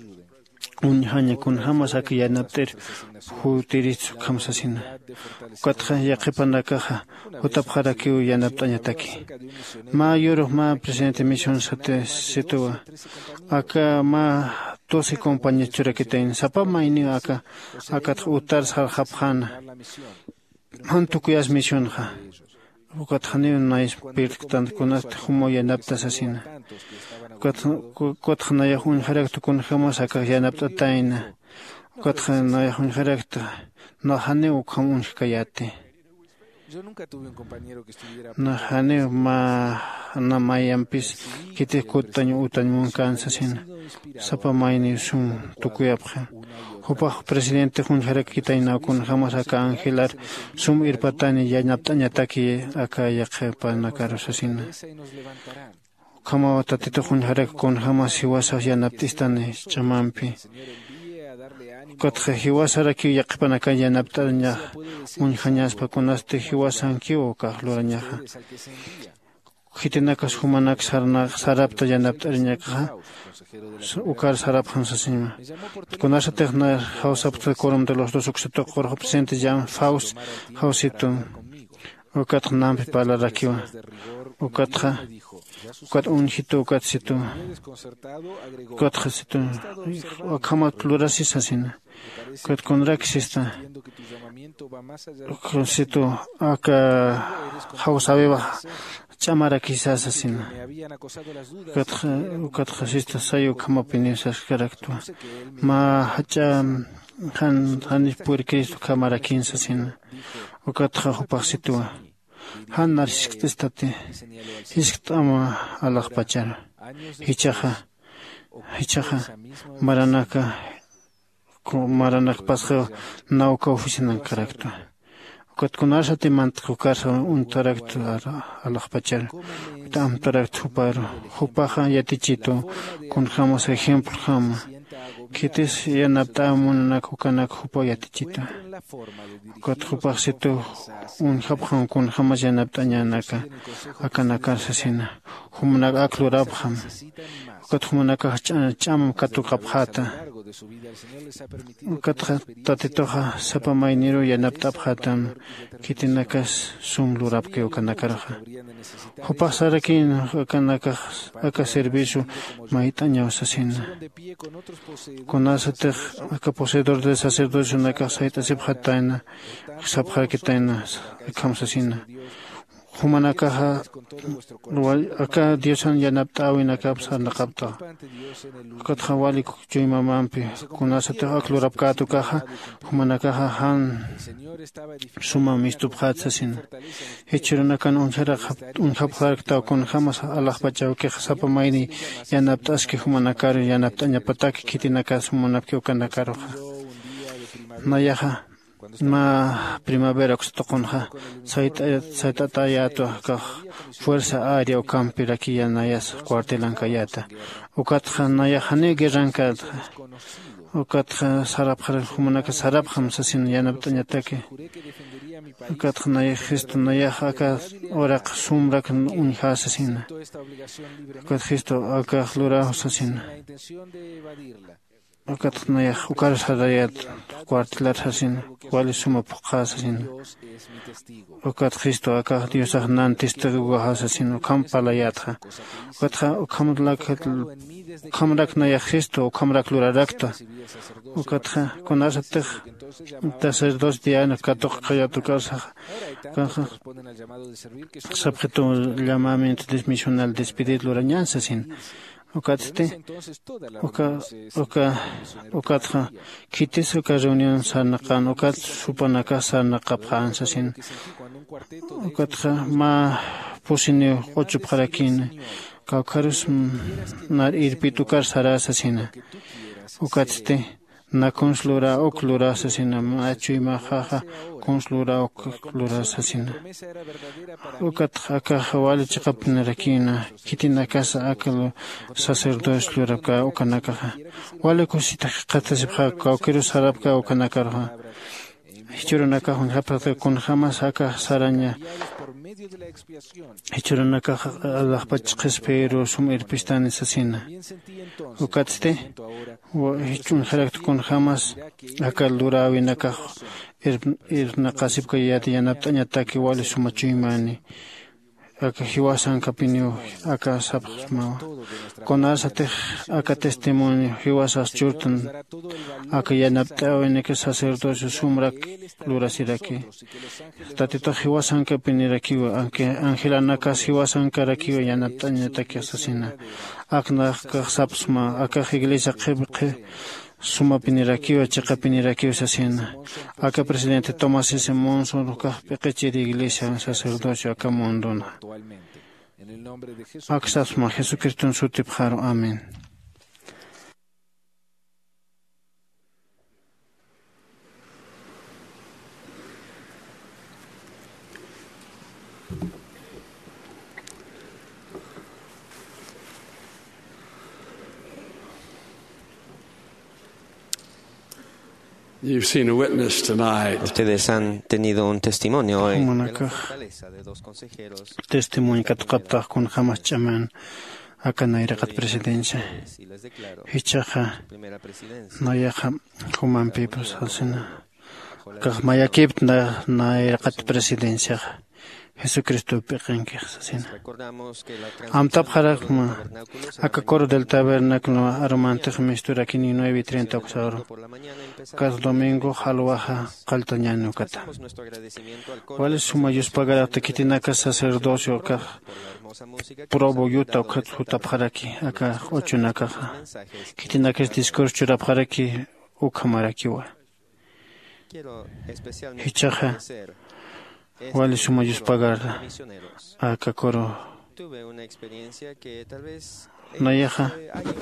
unhaña kun hamas aka yanapter hutiritsu kamsasina katja yaqipanaka hutapharaki yanaptañatake ma yoro ma presidente misión sate situa aka ma doce compañeros churakitain sapamaini aka aka utar sarhapkhana hantukuyas misión ha ukat khani nais pirktan kunat humo yanapta sasina ukat ukat khanaya hun haraktu kun khamas aka yanapta taina ukat khanaya hun harakta no hane ukhamun kayate Yo nunca tuve un compañero que estuviera na hane ma na mayampis kite kotaño utaño kansasin sapamaini sum tukuyapkha hupa presidente hun harakitaina kun hamas aka angelar sum irpatani yanaptaña taki aka yaqpa nakarsasin kama tatito hun harak kun hamas hiwasa yanaptistani chamampi Katja hiwasara ki yaqpana ka yanaptaña un hañaspa kunaste hiwasan kiwo ka lurañaja hitinakas humanak sarna sarapta yanaptañaja ukar sarap hansasima kunasa tegna hausapta quorum de los dos oxito corjo presente ya faust hausito ukat nampi pala rakiwa ukatja ukat unjito ukat situ ukat situ akama plurasis asina ukat konraxista ukat situ aka hausabeba chamara quizás asina ukat ukat hasista sayo kama pinisas karaktua ma hacha han hanis por Cristo kamara quince asina ukat haupasitua han narsistate hiskama alaq pachara hichaja hichaja maranaka maranak pasjo nauka oficinan karakta ukat kunarsa te mantku karsa un taraktu alaq pachara tam taraktu huparo hupaja yatichito kun jamos ejemplo jama kitis yanaptamun nakukanak hupo yatichito ukat hupaqsitu un hapjan kun jamas yanaptaña naka akanakar sasina humnak aklurabham ukat humanaka cham katu kapjata ukatqa tatitoqa sapamayniro yanaptapqatan kitinakas sumlurapki ukanakarqa hupasarakin ukanakaq aka servicio maitañawsasina kunasatiq aka poseedor de sacerdocio nakaq sayta sipqataina sapqarkitaina kamsasina humanakaja acá Dios han yanaptado en acá sanakapta katja wali chuma mampi kunasate aklurapkatu kaja humanakaja han suma mistuphatsasin hechiranakan unjara unjapharkta kun jamas alahpachau ke sapamaini yanaptaski humanakar yanaptaña pataki kitinaka sumanapki ukanakaro nayaja ma primavera kustoqonja saita saita tayato ka fuerza aérea o campira aquí yanayas cuartelankayata ukatja nayajane geranka ukatja sarapjar humanaka sarapjam sasin yanaptañatake ukatja nayajisto nayaja aka oraq sumrak unjasasin ukatjisto aka lura sasin ukat nayaj ukar sarayat cuartelar sasin wali suma puqasasin ukat Cristo aka Dios nantis teguhasasin kampalayatja ukatja ukamrak kamrak nayaj Cristo ukamrak lurarakta ukatja konasatej tercer dos días katok kayatukas sabjeto llamamiento desmisional despedir lurañansasin Ukatste, uka, uka, ukatja, kitis uka reunión sanakan, ukat supanaka sanakaphan sasin, ukatja ma pusini ocho parakin, kaukarus nar irpitukar sarasasin, ukatste. Na conslura oclura asesina macho y majaja conslura oclura asesina ukat aka hawali chaqapnarakina kitina casa akalo sacerdotes lurapka ukanaka wale cosita qatasibqa kaukiru sarapka ukanakarha hichurunaka hunjapata kun jamas aka saraña hichurunaka alaqpach pero sum irpistani asesina ukatste hichun kharakt kun jamas aka lurawi naka ir ir naqasibka yati yanaptañataki wali sumachuymani aka hiwasan kapinio aka sabma konasate aka testimonio hiwasas churtan aka yanaptao en que sacerdocio sumrak lurasiraki tatito hiwasan kapiniraki aunque angela naka hiwasan karaki yanaptañataki asesina akna ka sabsma aka iglesia qibqi suma pinirakiwa chiqa pinirakiwa sasina acá presidente Tomás S. Monson ka peqechi de iglesia sacerdocio acá mondona acá sabsma Jesucristo en su tipjaro amén. You've seen a witness tonight. Ustedes han tenido un testimonio hoy. Testimonio que tocaba con jamás chaman acá na irakat presidencia. Hichaja na yaja human peoples alsina. Kah mayakip na na irakat presidencia. Jesucristo peqenque asesina. Amtab harakma acá coro del tabernáculo aromante mistura quini nueve y treinta oxoro. Cada domingo halwaja caltañano cata. ¿Cuál es su mayor pagar te kitinaka sacerdocio acá? Probo yuta okat huta paraki acá ocho nakaja. Kitinaka es discurso chura paraki ukamarakiwa. Hichaja. ¿Cuál es su mayor pagar acá coro? Tuve una experiencia que tal vez Nayaja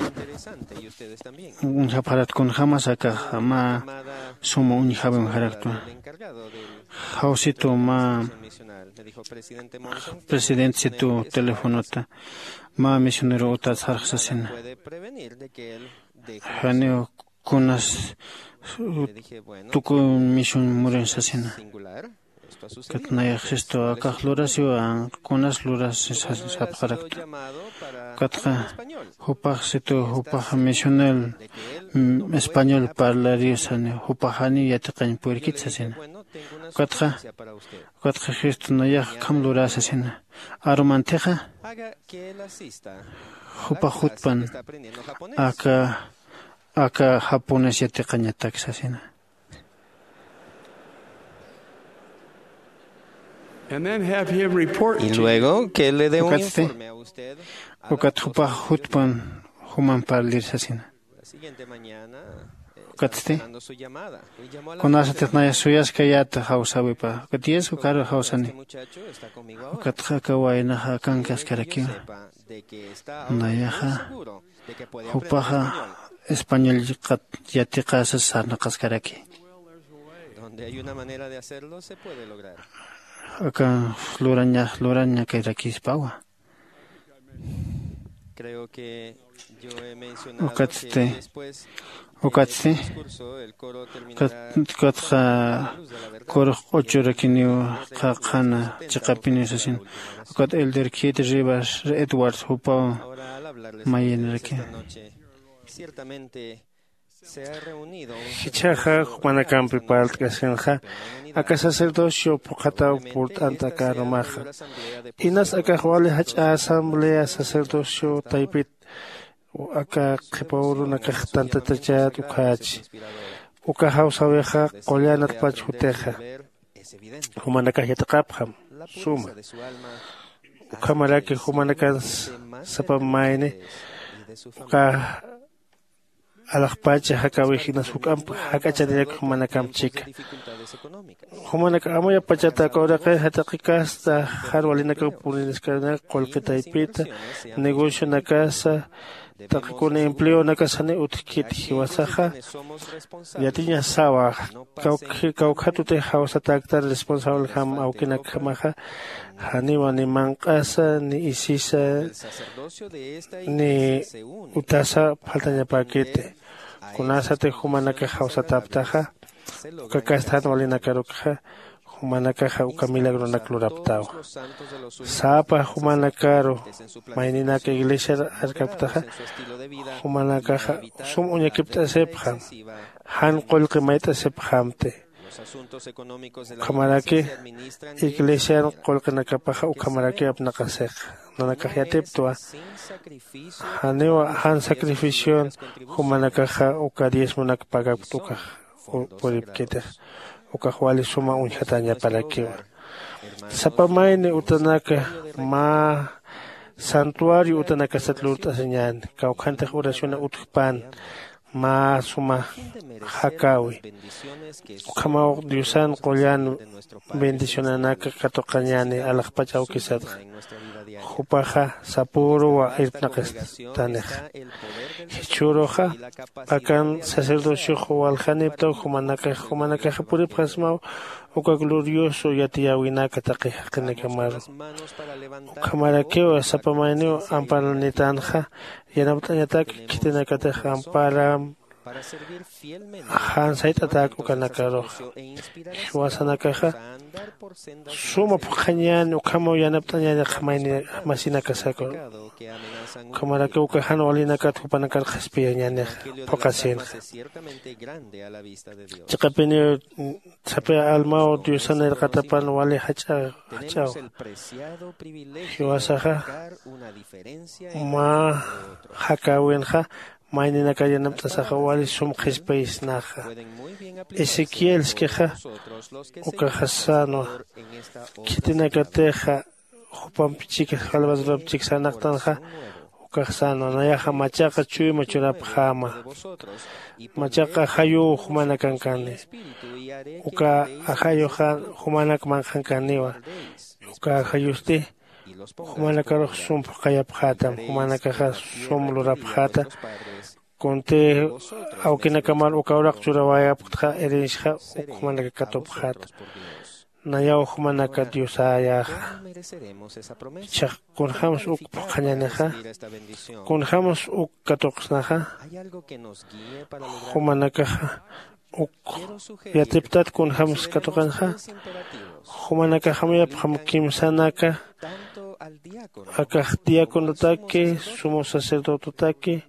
un japarat con jamás acá ma sumo un jaben jaracto hausito ma presidente tu telefonota ma misionero uta sarxasin haneo kunas tuku mission muren sasina Katnaya Cristo acá luras yuan kunas luras sapjarakta. Katja hupaj situ hupaj misionel español parlariosane hupajani yataqañ puerkitsasina. Katja katja Cristo naya kam luras asina. Aromanteja hupaj hutpan acá acá japonés yataqañ taxasina. Y luego que le dé un informe a usted. Ukat hupa hutpan human parlir sasina. La siguiente mañana Ukatste. esperando su llamada. Y llamó a la Konasa muchacha. tetnaya suyas kayata hausa wipa. Ukatias ukaro hausani. Este muchacho está conmigo ahora. Ukatja kawaina ha kankas Quiere que yo karakiwa. sepa de que está ahora muy Nayaja seguro de que puede aprender hupaha español. español kat yatiqasas sarnaqas karaki. Donde hay una manera de hacerlo, se puede lograr. Aka luraña luraña kairakis pawa. Creo que yo he mencionado Ukatste. que después Ukatste. del discurso el coro terminará Katja korok ochurakiniwa qaqana chiqapini sasin. Ukat elder kit ribas Edward hupa ahora al hablarles mayenraki. esta noche. Ciertamente se ha reunido un Hichaja manacampi paltkasenja aka sacerdocio pokatao purt antaka romaja. Inas aka huale hacha asamblea sacerdocio taipit aka qipauru naka tanta tachat ukachi. Uka hausaweja qolyanat pachuteja. Humanaka yataqapham suma. Uka maraki humanakan sapamaine uka alaqpacha hakawijina sukampa hakachaniyak humanakam chika. Humanaka amaya pachata kauraka hatakikasta harwalinaka puniskana kolkitaipita negocio na casa takikuna empleo na casa ne utkit hiwasaja yatinya sawa kaukhatute hausa taktar responsable ham aukina kamaja haniwa ni mankasa ni isisa ni utasa faltanya pakete kunasate humanaka hausa taptaja ukakastan walinaka rukha humanaka uka milagro na kluraptao sapa humanakaro maininaka iglesia arkaptaja humanaka sum unyakipta sepha han qolqi maita sephamte kamaraki iglesia qolqinakapaja ukamaraki apnaqasek nanakahyatiptua hanewa han sacrificio humanakaja uka diezmo nakpagaptuka poripkita uka huali suma unjataña para que sapamaine utanaka ma santuario utanaka satlurta señan kaukanta oración utpan ma suma hakawi ukama diusan qolyan bendicionanaka katoqañani alaqpachau kisat Jupaja, Sapuro, wa Irpnakastaneja. Churoja, Akan, sacerdocio, Joaljanipto, Humanaka, Humanaka, Puripasmao, Oka glorioso, Yatiawinaka, Takeja, Kenekamaru. Kamarakeo, Sapamainio, Amparanitanja, Yanaptayatak, Kitenakateja, Amparam. Han sait attack ukanakaro wasanakaja suma pukhanyan ukamo yanaptanya khamaini masina kasako kamara ke ukahan walina kat upanakar khaspiyan pokasen chaqapini sape almao diusaner katapan wali hacha hachao wasaja ma hakawenja Mainina kaya namta sa kawali sum khispais naha. Ezequiel skeha ukahasano kitina kateha hupam pichika halbas rab chiksana tanja ukahasano nayaha machaka chui machurap hama machaka hayu humana kankane uka ahayo han humana kankaniwa uka hayuste humana karo sum kaya phatam humana kaha sum lurap khata Conte aukina kamar ukaurak churawaya putha erishha humana katop khat naya humana katiusaya chak kun hams uk khanyaneha kun hams uk katoksnaha humana kaha uk yatiptat kun hams katokanha Humanaka Hamia Hamkim Sanaka, Akah diácono taque, sumo sacerdote taque,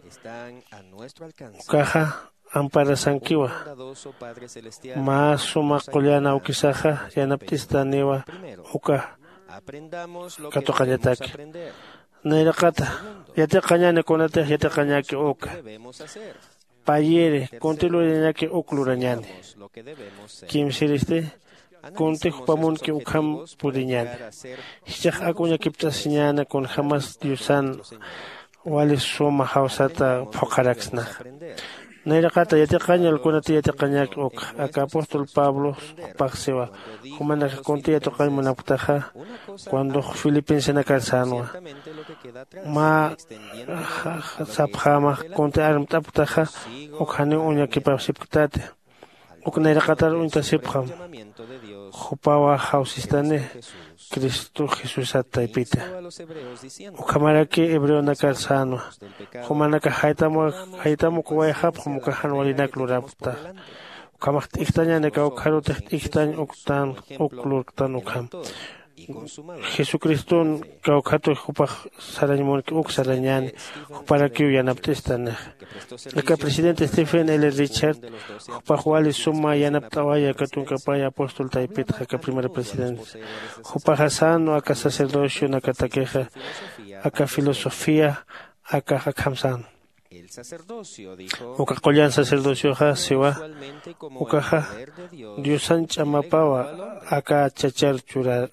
Ukaja, Ampara Sankiwa, Ma Suma Kuliana Ukisaja, Yanaptista Newa, Uka, Katokanyataki. Nairakata, Yate Kanyane Konate, Yate Kanyaki Oka. Payere, Contelo Yanaki Okluranyane. Kim Siriste, Conte Hupamun ki Ukam Pudiñan. Hichak Akunya Kiptasiñana con Hamas Diusan, Wali Soma Hausata Pokaraxna. Nairakata Yate Kanyal Konati Yate Kanyak Ok, Aka Apóstol Pablo, Paxewa, Humana Conte Yatokai Munaputaja, cuando Filipenses na Calzanoa. Ma Saphama Conte Armtaputaja, Okhane Unya Kipasiptate. Oknairakata Untasipham. Hupawa Hausistane, Cristo Jesús Ataipita. Ukamaraki Hebreo na Calzano. Humanaka Haitamo Haitamo Kuwayhap Humukahan Walinak Lurapta. Ukamak Iktanya Neka Ukharu Iktan Uktan Uklurtan Ukam. Jesucristo Kaukato Hupach Saranyamon Uk Saranyan, Huparakiu Yanaptistan. Aka presidente Stephen L. Richard, Hupahuali Suma Yanaptawaya Katunkapaya Apóstol Taipit, Aka primera presidente. Hupahasano Aka sacerdocio Nakatakeja, Aka filosofía, Aka Hakamsan. Uka Koyan sacerdocio ha sewa, Uka ha, Diusan Chamapawa, Aka Chachar Chura,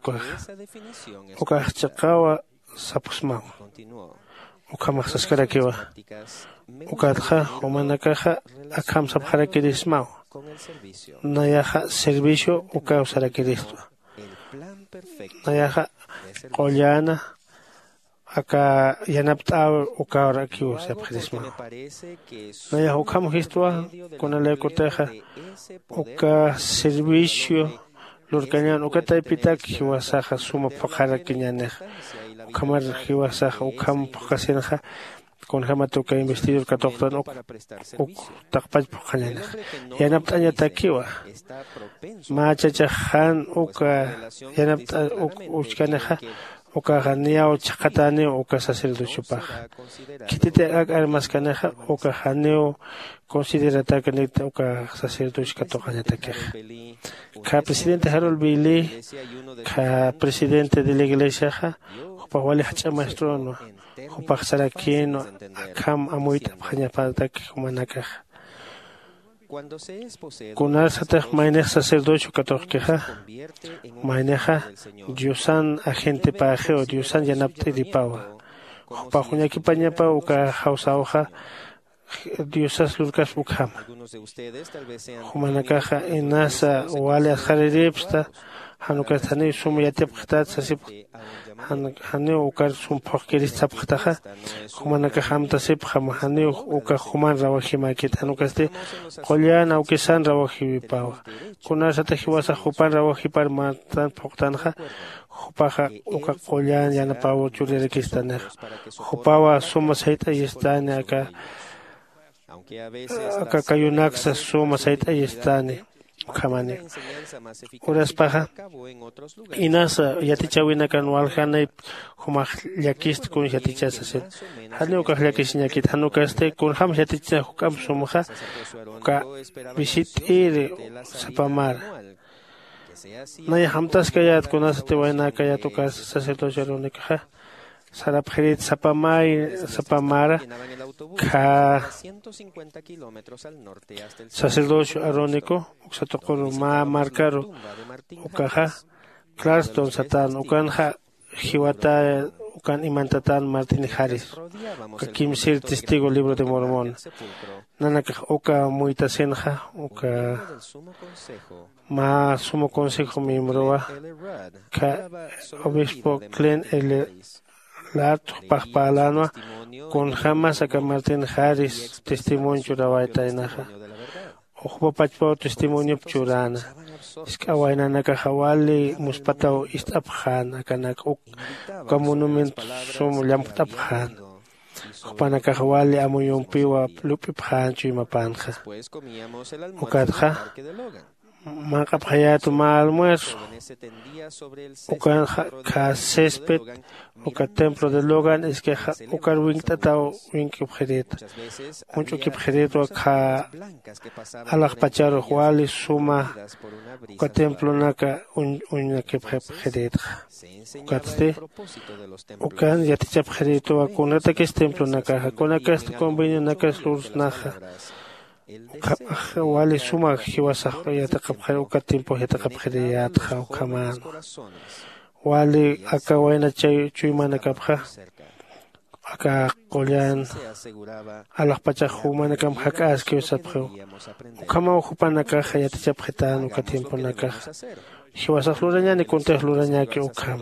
Uka Chakawa Sapusma, Uka Masaskarakiwa, Uka ha, Umanakaha, Akam Sapharakirismao, Nayaha Servicio, Uka Usarakirismo, Nayaha Koyana. Acá Yanapta Ukaura Kiu se prisma. Naya Ukam Histua con el ecoteja Uka servicio Lurkanyan Ukata Pitak Hiwasaja Suma Pakara Kinyanej Ukamar Hiwasaja Ukam Pakasenja con Hamatuka investidor Katoktan Uk Takpaj Pakanen. Yanaptanya Takiwa Machachahan Uka Yanapta Ukaneja. Uka haneo chakatane uka sacerdocio paja. Kitite ag armascaneja uka haneo considerata caneta uka sacerdocio catocanetaqueja. Ka presidente Harold Bailey, ka presidente de la iglesia ja, upa wale hacha maestro no, upa sarakino, akam amuita pañapatak humanakaja. Kunar satach mainej sacerdocio católica, maineja Diosan agente paje o Diosan yanapte ripawa. Pajuñaki pañapa uka hausa hoja Diosas lurkas ukham. Humanakaja enasa wale ashariripsta hanukatane sum yatep khtat sasip hane ukar sum phokkeris sapkhtaja humanaka hamta sip kham hane uka human rawahima kit hanukaste qolyan aukesan rawahi pawa kuna sata hiwasa hupan rawahi par matan phoktanja hupaja uka qolyan yana pawo churere kistane hupawa suma saita yestane aka aka kayunaksa suma saita yestane Kamane. Uras paja. Inasa yatichawina kanwal hanay humah yakist kun yatichasasel. Hanu ka yakisnyakit hanu kaste kun ham yaticha hukam sumha ka visitir sapamar. Naya hamtas kayat kunas te waina kayat ukas sacerdocio ronika. Sarapherit sapamay sapamara ka sacerdocio arónico uksatokoro ma marcaro ukaja Clarston satan ukanja hiwata ukan imantatan Martin Harris uka kimsir testigo libro de Mormón nanaka uka muitasenja uka ma sumo consejo miembro ka obispo Glenn L. Lat Pahpalanoa con jamás a Martin Harris testimonio churawaita enaja. Ojo pachpo testimonio churana. Iskawaina nakahawali muspatao istaphan akanak uk ka monumento som llamptaphan. Panakahawali amuyompiwa lupiphan chimapanja. Ukadja manqapjaya toma almuerzo, ukan ka césped, uka templo de Logan, es que ukar wingtata wing objereta. Mucho que objereta ka alaj pacharo wali suma, uka templo naka un un que objereta. Ukaste, ukan ya te objereta wakunata que es templo naka, konaka es convenio naka es luz naja. Wali suma hiwasa ya te kapjere uka tiempo ya te kapjere ya te kaman. Wali aka waina chay chuimana kapja aka qolyan alaq pachajumana kam haka aski usapjo kama ukupana ka ya te chapjetan uka tiempo naka hiwasa fluraña ni conte fluraña que ukama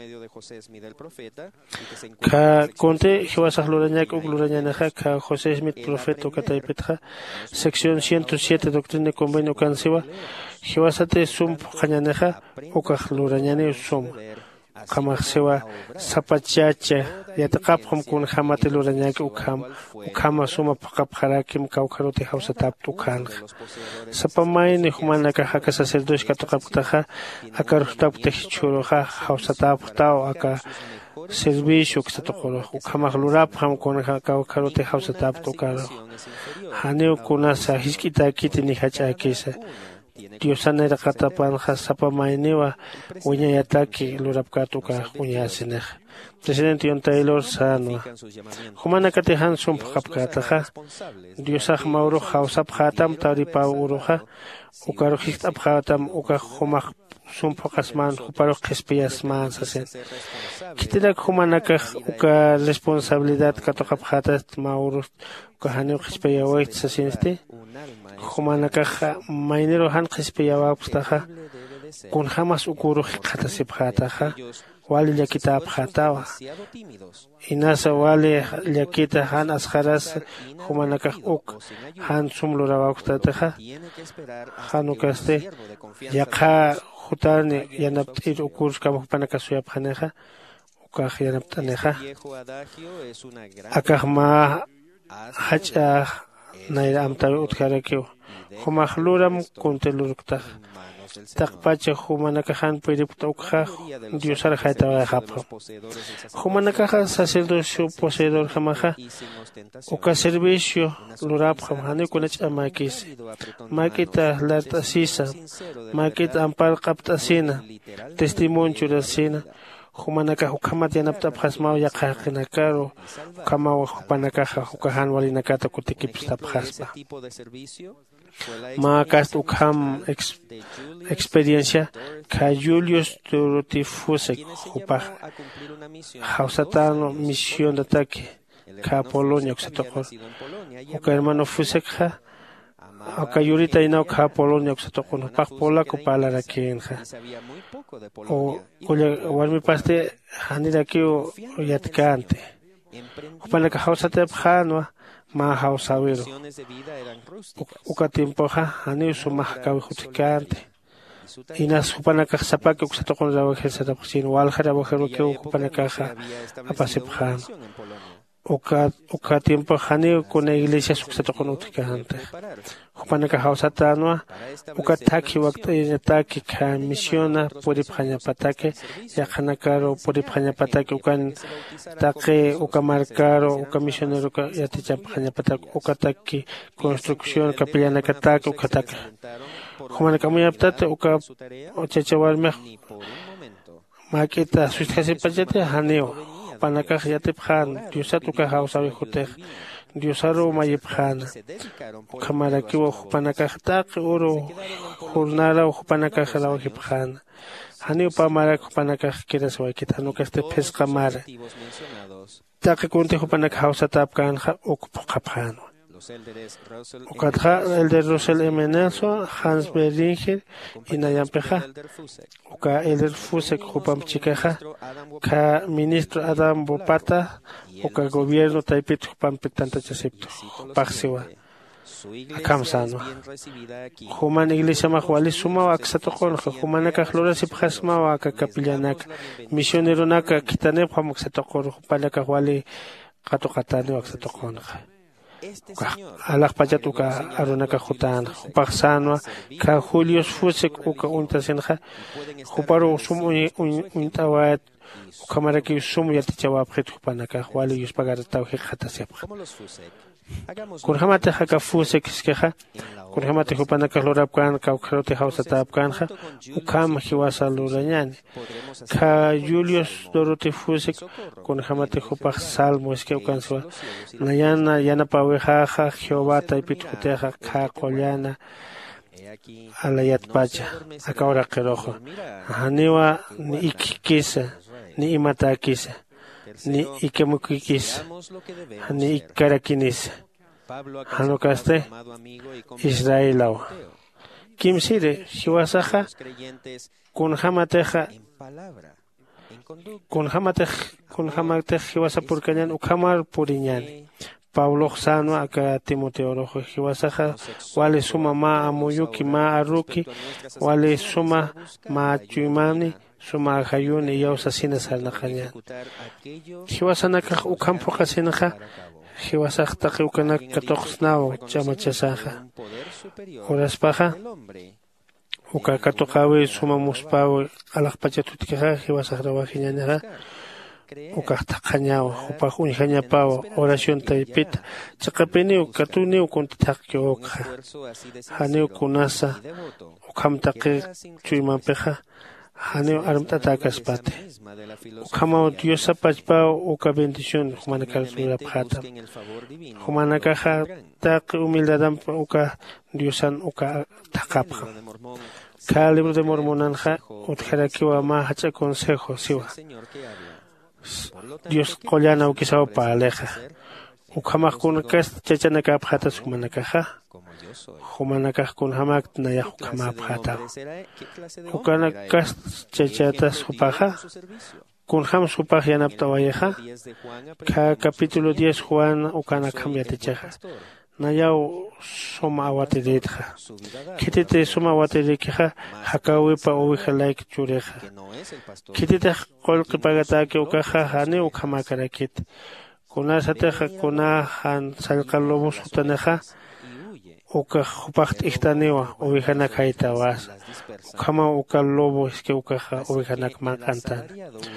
ka conte hiwasa fluraña que ukluraña naja ka José Smith profeta uka taipetja sección ciento siete doctrina y convenio cansiva hiwasate sum khañaneja uka fluraña ni sum kama sewa sapachacha yataqapqam kun hamate luraña que ukam ukama suma paqap harakim kaukarote hausa taptu kan sapamay ni humana ka haka sacerdote ka taqaptaja aka rustapte churoja hausa taptao aka servicio que se tocó ukama lurap ham kun kaukarote hausa taptu karo haneo kunasa hiskita kiti ni hacha kisa Diosana era katapan hasapa mainewa uña yataki lurapkatuka uña sineh. Presidente John Taylor Sano. Humana katehan sum kapkataha. Diosah mauro hausap hatam taripa uruha. Ukaruhit abhatam uka humak sum pokasman uparo kespiasman sasen. Kitilak humanaka uka responsabilidad katokap hatat mauro uka haneu kespiyawait sasenste. Humanaka mainero han kespiyawa pustaha. Kun hamas ukuru katasip hataha. Wali yakita abhatawa. Inasa wali yakita han asharas humanaka uk han sumlurawa ustataha. Hanukaste yakha hutani yanaptir ukur kamupanaka suyabhaneha. Ukah yanaptaneha. Akahma hacha naira amtawi utkarakyo. Humahluram kuntelurukta. Takpacha humanaka han piripta ukha diosar haitawa hapro. Humanaka sacerdocio poseedor hamaha uka servicio lurap hamhane kunach amakis. Makita latasisa, makita ampar kaptasina, testimonio churasina. Humanaka hukamat yanapta phasmao yaqaqinakaro kama hupanaka hukahan walinakata kutikipsta phaspa. Ma kast ukham experiencia ka Julius Turutifusek hupah hausatano misión de ataque ka Polonia oxatokor uka hermano Fusek ha uka yurita ina ka Polonia oxatokor hupah polaco palarakin ha o warmi paste hanidakio yatkante hupanaka hausate phanwa ma hausawero uka tiempo ha hani sumah kawi hutikante inas hupanaka sapake uksatokon rawaje satapsin waljara bojero que hupanaka ha apasiphan uka uka tiempo hani con iglesia uksatokon hutikante hupanaka hausatano uka taki wakta taki ka misiona puriphaña patake yakanakaro puriphaña patake ukan take uka marcaro uka misionero ka yatichaphaña patake uka taki construcción capellana katake uka tak humanaka muyaptate uka chachawarme makita suistasi pachate haneo panaka yatiphan diosat uka hausawi hutej Diosaro mayiphan kamarakiwa hupanakajtaq uro jornara hupanakajla wajiphan hani upamarak hupanakaj kiras waykita hanukaste pesqamara taqi kunti hupanakajawsatap kanja ukpqaphan ukatja elder Russell M. Nelson, Hans Beringer y Nayampeja uka elder Fusek hupamchikeja ka ministro Adam Bopata uka gobierno taipit hupampitanta chasipto paxiwa akamsano human iglesia mahwali suma aksatokon humana ka flora sipkhasma wa ka kapillanak misionero naka kitane phamuksatokon hupanaka wali qatoqatani aksatokon alaq pachat uka arunaka jutan hupaq sanwa ka Julius Fusek uka untasenja huparo sum untawat ukamaraki sum yatichawap het hupanaka wali yuspagar tawhi khatasep Kurhamate haka Fusek skeja Kurhamate hupanaka lorapkan ka ukrote hausatapkanja ukam hiwasa lurañani ka Julius Dorote Fusek Kurhamate hupaq salmo eske ukanswa nayana yana pawejaja Jehová taipitjuteja ka qollana alayat pacha akawra qerojo haniwa ni ikikisa ni imatakisa ni ikemukikisa ni ikarakinisa hanokaste Israelawa kimsire hiwasaja kunhamateja kunhamatej kunhamatej hiwasa purkañan ukhamar puriñani Pablo Sano acá Timoteo Rojo Hiwasaja wale suma ma amuyuki ma aruki wale suma ma chuimani suma hayuni yausa sina salnakañan Hiwasanaka ukampo kasinaja Hiwasaj taqi ukanak katoqsnawo chamachasaja Horaspaja uka katoqawi suma muspawi alaqpachatutikaja Hiwasaj rawajiñanaja ukaqta qañawa upaq unjañapawa oración taipita chaqapiniw katuniw kuntitaqki uqa haniw kunasa ukhamtaqi chuymanpiqa haniw armt'atakaspati ukhamaw Dios apachpaw uka bendición humanakal surapqata humanakaja taqi humildadanpa uka Diosan uka taqapqa ka libro de Mormonanja utjarakiwa ma hacha consejo siwa Dios qollana ukisao pa aleja ukhamaq kunakas chachanaka phata sumanakaja humanakaj kunhamak naya ukhama phata ukanakas chachata supaja kunham supaj yanapta wayeja ka capítulo diez Juan ukana cambiatechaja nayaw soma awatiritja kitite soma awatiritja hakawipa uwija like chureja kitite qolqi pagataki ukaja hani ukhamakarakit kunasateja kunahan salqalobo sutaneja uka hupaqt ihtaniwa uwijanak haytawas ukhama uka lobo iske ukaja uwijanak manqantan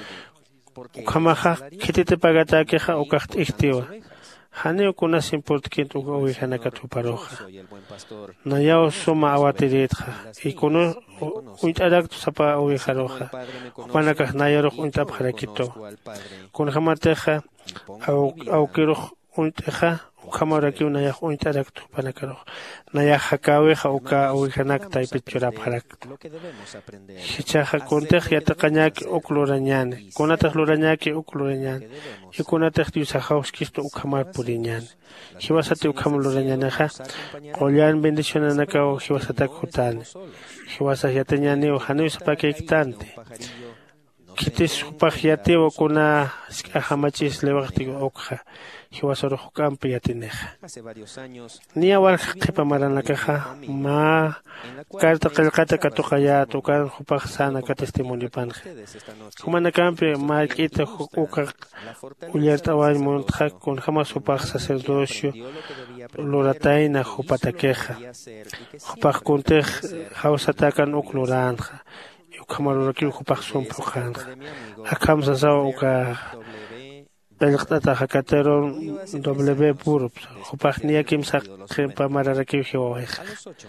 ukhamaja kitite pagatakija ukaqt ihtiwa Haneo kunas importkint uga uwijanaka tuparoja. Nayao suma awatiritja. Y kuno uintadaktu sapa uwijaroja. Upanakaj nayaroj uintapjarakito. Kunjamateja aukiroj uinteja. Ukamaraki unayaj uintadaktu panakaroj. Nayaj hakaweja uka uwijanak taipitchurapjarak. Hichaja kuntej yataqañaki uklurañani. Kunataj lurañaki uklurañani. Y kunataj tiusajauskisto ukamar puriñani. Hiwasati ukam lurañanaja. Qollan bendicionanaka o hiwasatak hutani. Hiwasaj yateñani o hanui sapakeiktante. Kitis upaj yateo kuna ahamachis lewaktigo okja. Hiwasaroj ukampi yatineja. Ni awal qipamaranakaja ma karta qilqata katuqaya tukan hupaj sana ka testimonio panje. Humanakampi ma kita uka uyartawan montja kun jamás hupaj sacerdocio lorataina hupatakeja. Hupaj kuntej hausatakan ukluranja. Ukamaruraki hupaj sumpujanja. Akam sasaw uka Pelqtata hakatero W puro hupaqnia kimsa pamararaki hiwaweja.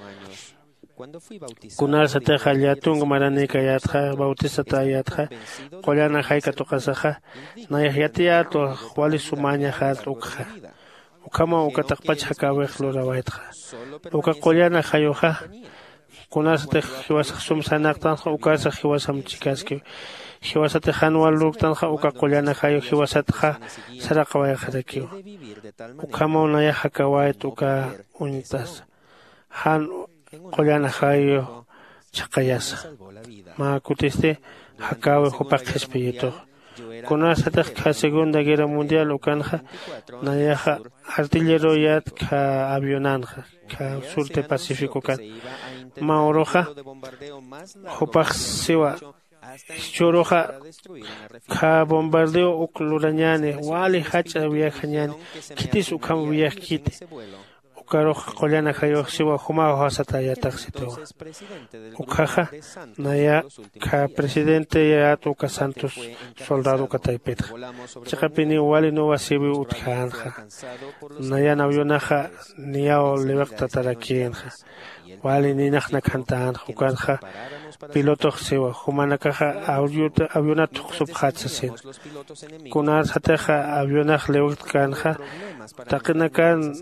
Kunasa teja yatunga maranika yatja bautista yatja qollana hayka tuqasaja nayahyatia to wali sumaña hat ukja. Ukama ukataqpach hakawej lorawaytja. Uka qollana hayoja kunasa tej hiwasaq sumsanaqtan ukasa hiwasam chikaski. Hiwasate hanwal luktanja uka qollana hayo hiwasatja saraqawaya harakiwa. Ukama unaya hakawayt uka unitas. Han qollana hayo chaqayasa. Ma kutiste hakawe hupaq espiyito. Kunasatej ka Segunda Guerra Mundial ukanja nayaja artillero yat ka avionanja ka surte Pacífico kan. Ma oroja hupaq siwa choroja ka bombardeo uklurañane wali hacha viajañane kitis ukam viajkite ukaro qollana kayo siwa huma hasata ya taxito ukaja naya ka presidente ya tu ka santos soldado ka taipeta chakapini wali no wasibi utkanja naya navyonaja niao levakta tarakienja wali ni nakhna kantan ukanja piloto sewa humanakaja aviona tuxup hatsasin kunar hataja avionaj lewt kanja taqinakan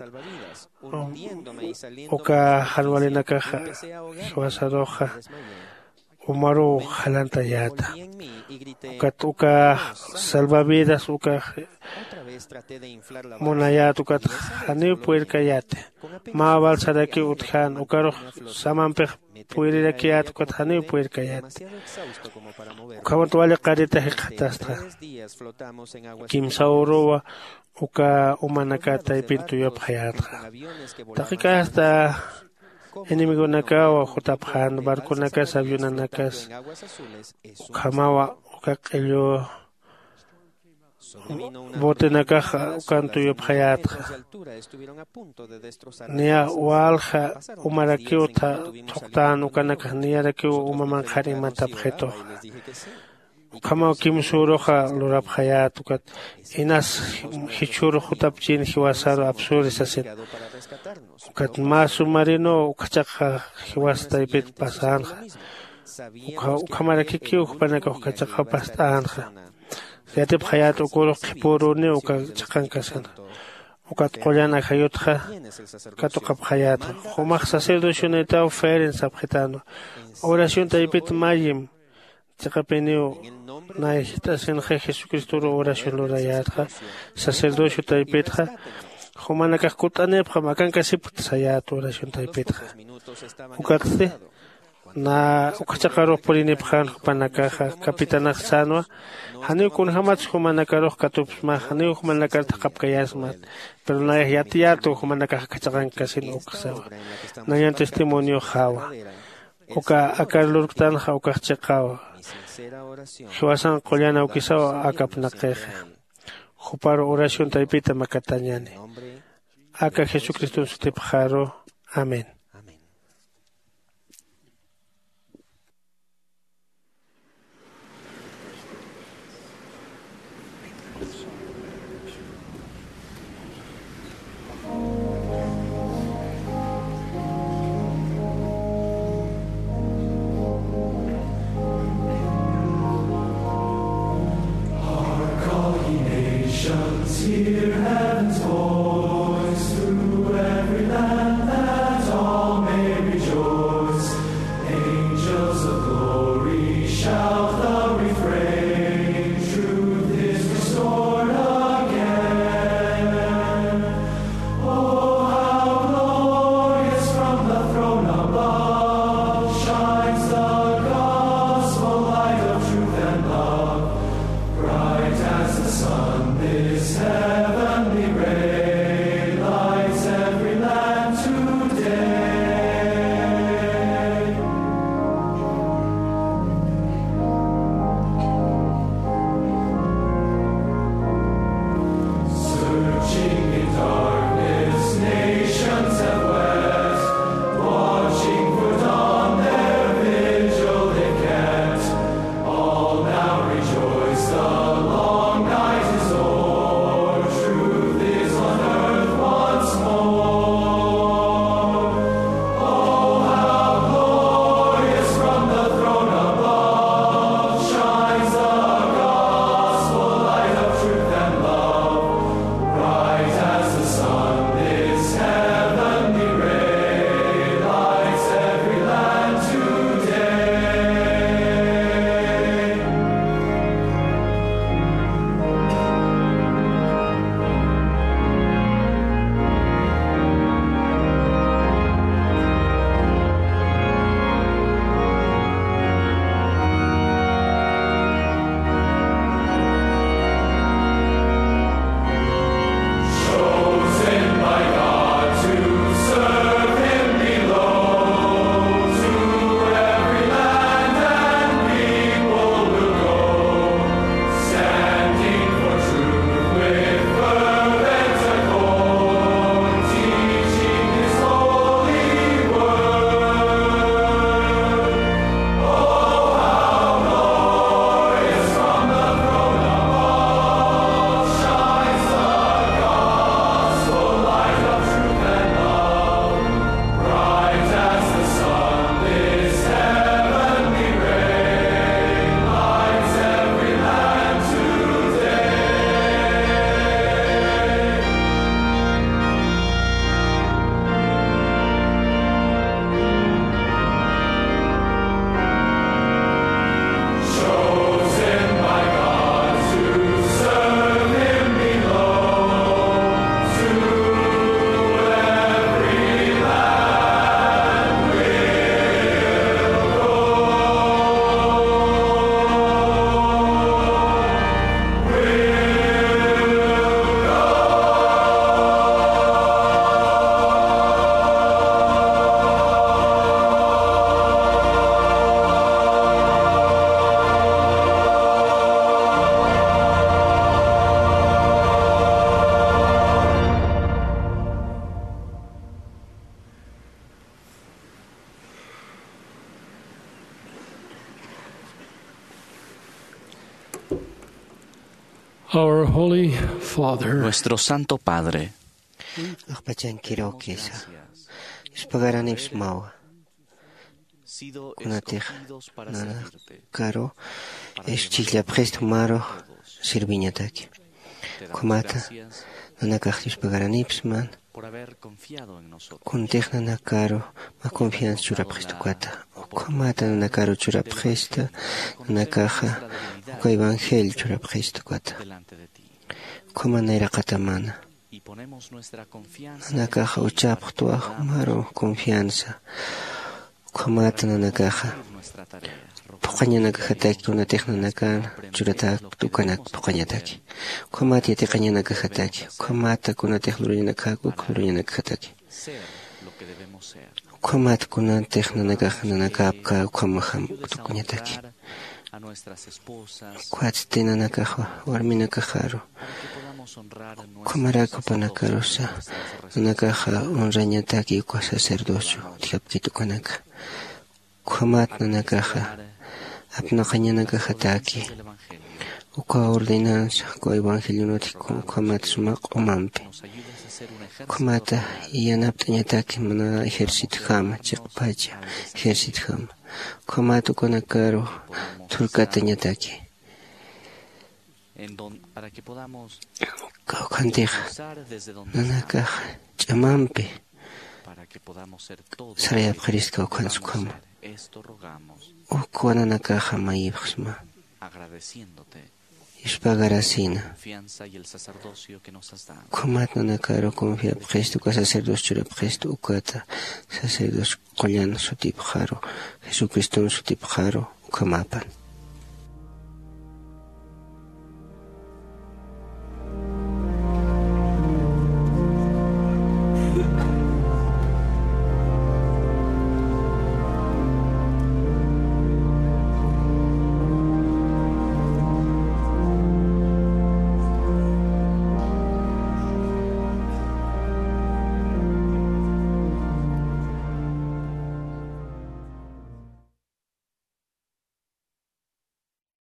uka halwalinakaja hiwasaroja umaru jalanta yata uka uka salvavidas uka monayat uka hani puerkayate ma balsadaki utjan ukaro samampe puerkayat uka hani puerkayat ukawantwale qarita hiqatastra kimsaurova uka umanakata ipintuyop hayatra takika hasta enemigo nakawa jutaphan barco nakas avión nakas ukamawa ukaqello bote nakaja ukantuyop hayatra nia walja umarakiota toktan ukanaka niarakio umamanjari matapjeto kama kimsuroja lorap hayat ukat inas hichuro jutapchin hiwasaro absures aset ukat mas submarino ukachaka hiwasta ipet pasanja ukamara kikio upanaka ukachaka pastanja yatep hayat ukoro kiporone ukachakankasan ukat qollana hayotja katokap hayat jomaj sacerdocio neta oferen sabjetano oración taipet mayim chakapeneo naihitasen Jesucristo oración lorayatja sacerdocio taipetja jomanakaj kutanepja makanka siput sayat oración taipetja ukatse na ukachakaro polinepjan panakaja kapitanaj sanwa haneu kun hamach jomanakaro katupsma haneu jomanakar takapkayasmat pero na yatiato jomanakaj kachakanka sin uksawa nayan testimonio jawa uka akarlurktan uka chekawa hiwasan qollana ukisawa akapnaqeja juparo oración taipita makatañane aka Jesucristo sutipjaro amén. Hear heaven's voice through every land that all Our Holy Father, nuestro Santo Padre, Akpachan kirokisa. Ispagaran ipsmawa. Kunatih nana karo. Eschilla presto maro sirviñataki. Komata nana kachtis pagaran ipsman. Kuntih nana karo ma confianza chura presto kwata. Komata nana karo chura presto nana kaja. Ko evangelio chura presto kwata. Komana era katamana. Nana caja uchap tuah maro confianza. Komata nana caja. Pokanya nana caja taki una tehna nakan churatak tukanak pokanya taki. Komata yate kanya nana caja taki. Komata kuna tehlunya naka kuklunya nana caja taki. Komata kuna tehna nana caja nana kapka komaham tukunya taki. Kuatste nana caja warmina cajaro. Komaraku panakarosa, nanakaja honrañataki kwa sacerdocio, tiapkitu kanaka. Komat nanakaja, apnakañanakaja taki. Ukwa ordenanza, kwa evangelio notiko, komat sumak omampe. Komata, iyanaptañataki mana ejército jama, chikpacha, ejército jama. Komatu konakaro, turkatañataki. Para que podamos nanaka chamampe para que podamos ser todos saraya khristo khansukam esto rogamos ukwana nakaja mayibxma agradeciéndote ispagarasina confianza y el sacerdocio que nos has dado. Komat nanakaro confía Cristo ka sacerdocio chura Cristo ukata sacerdocio qollano sutipjaro Jesucristo sutipjaro ukamapan.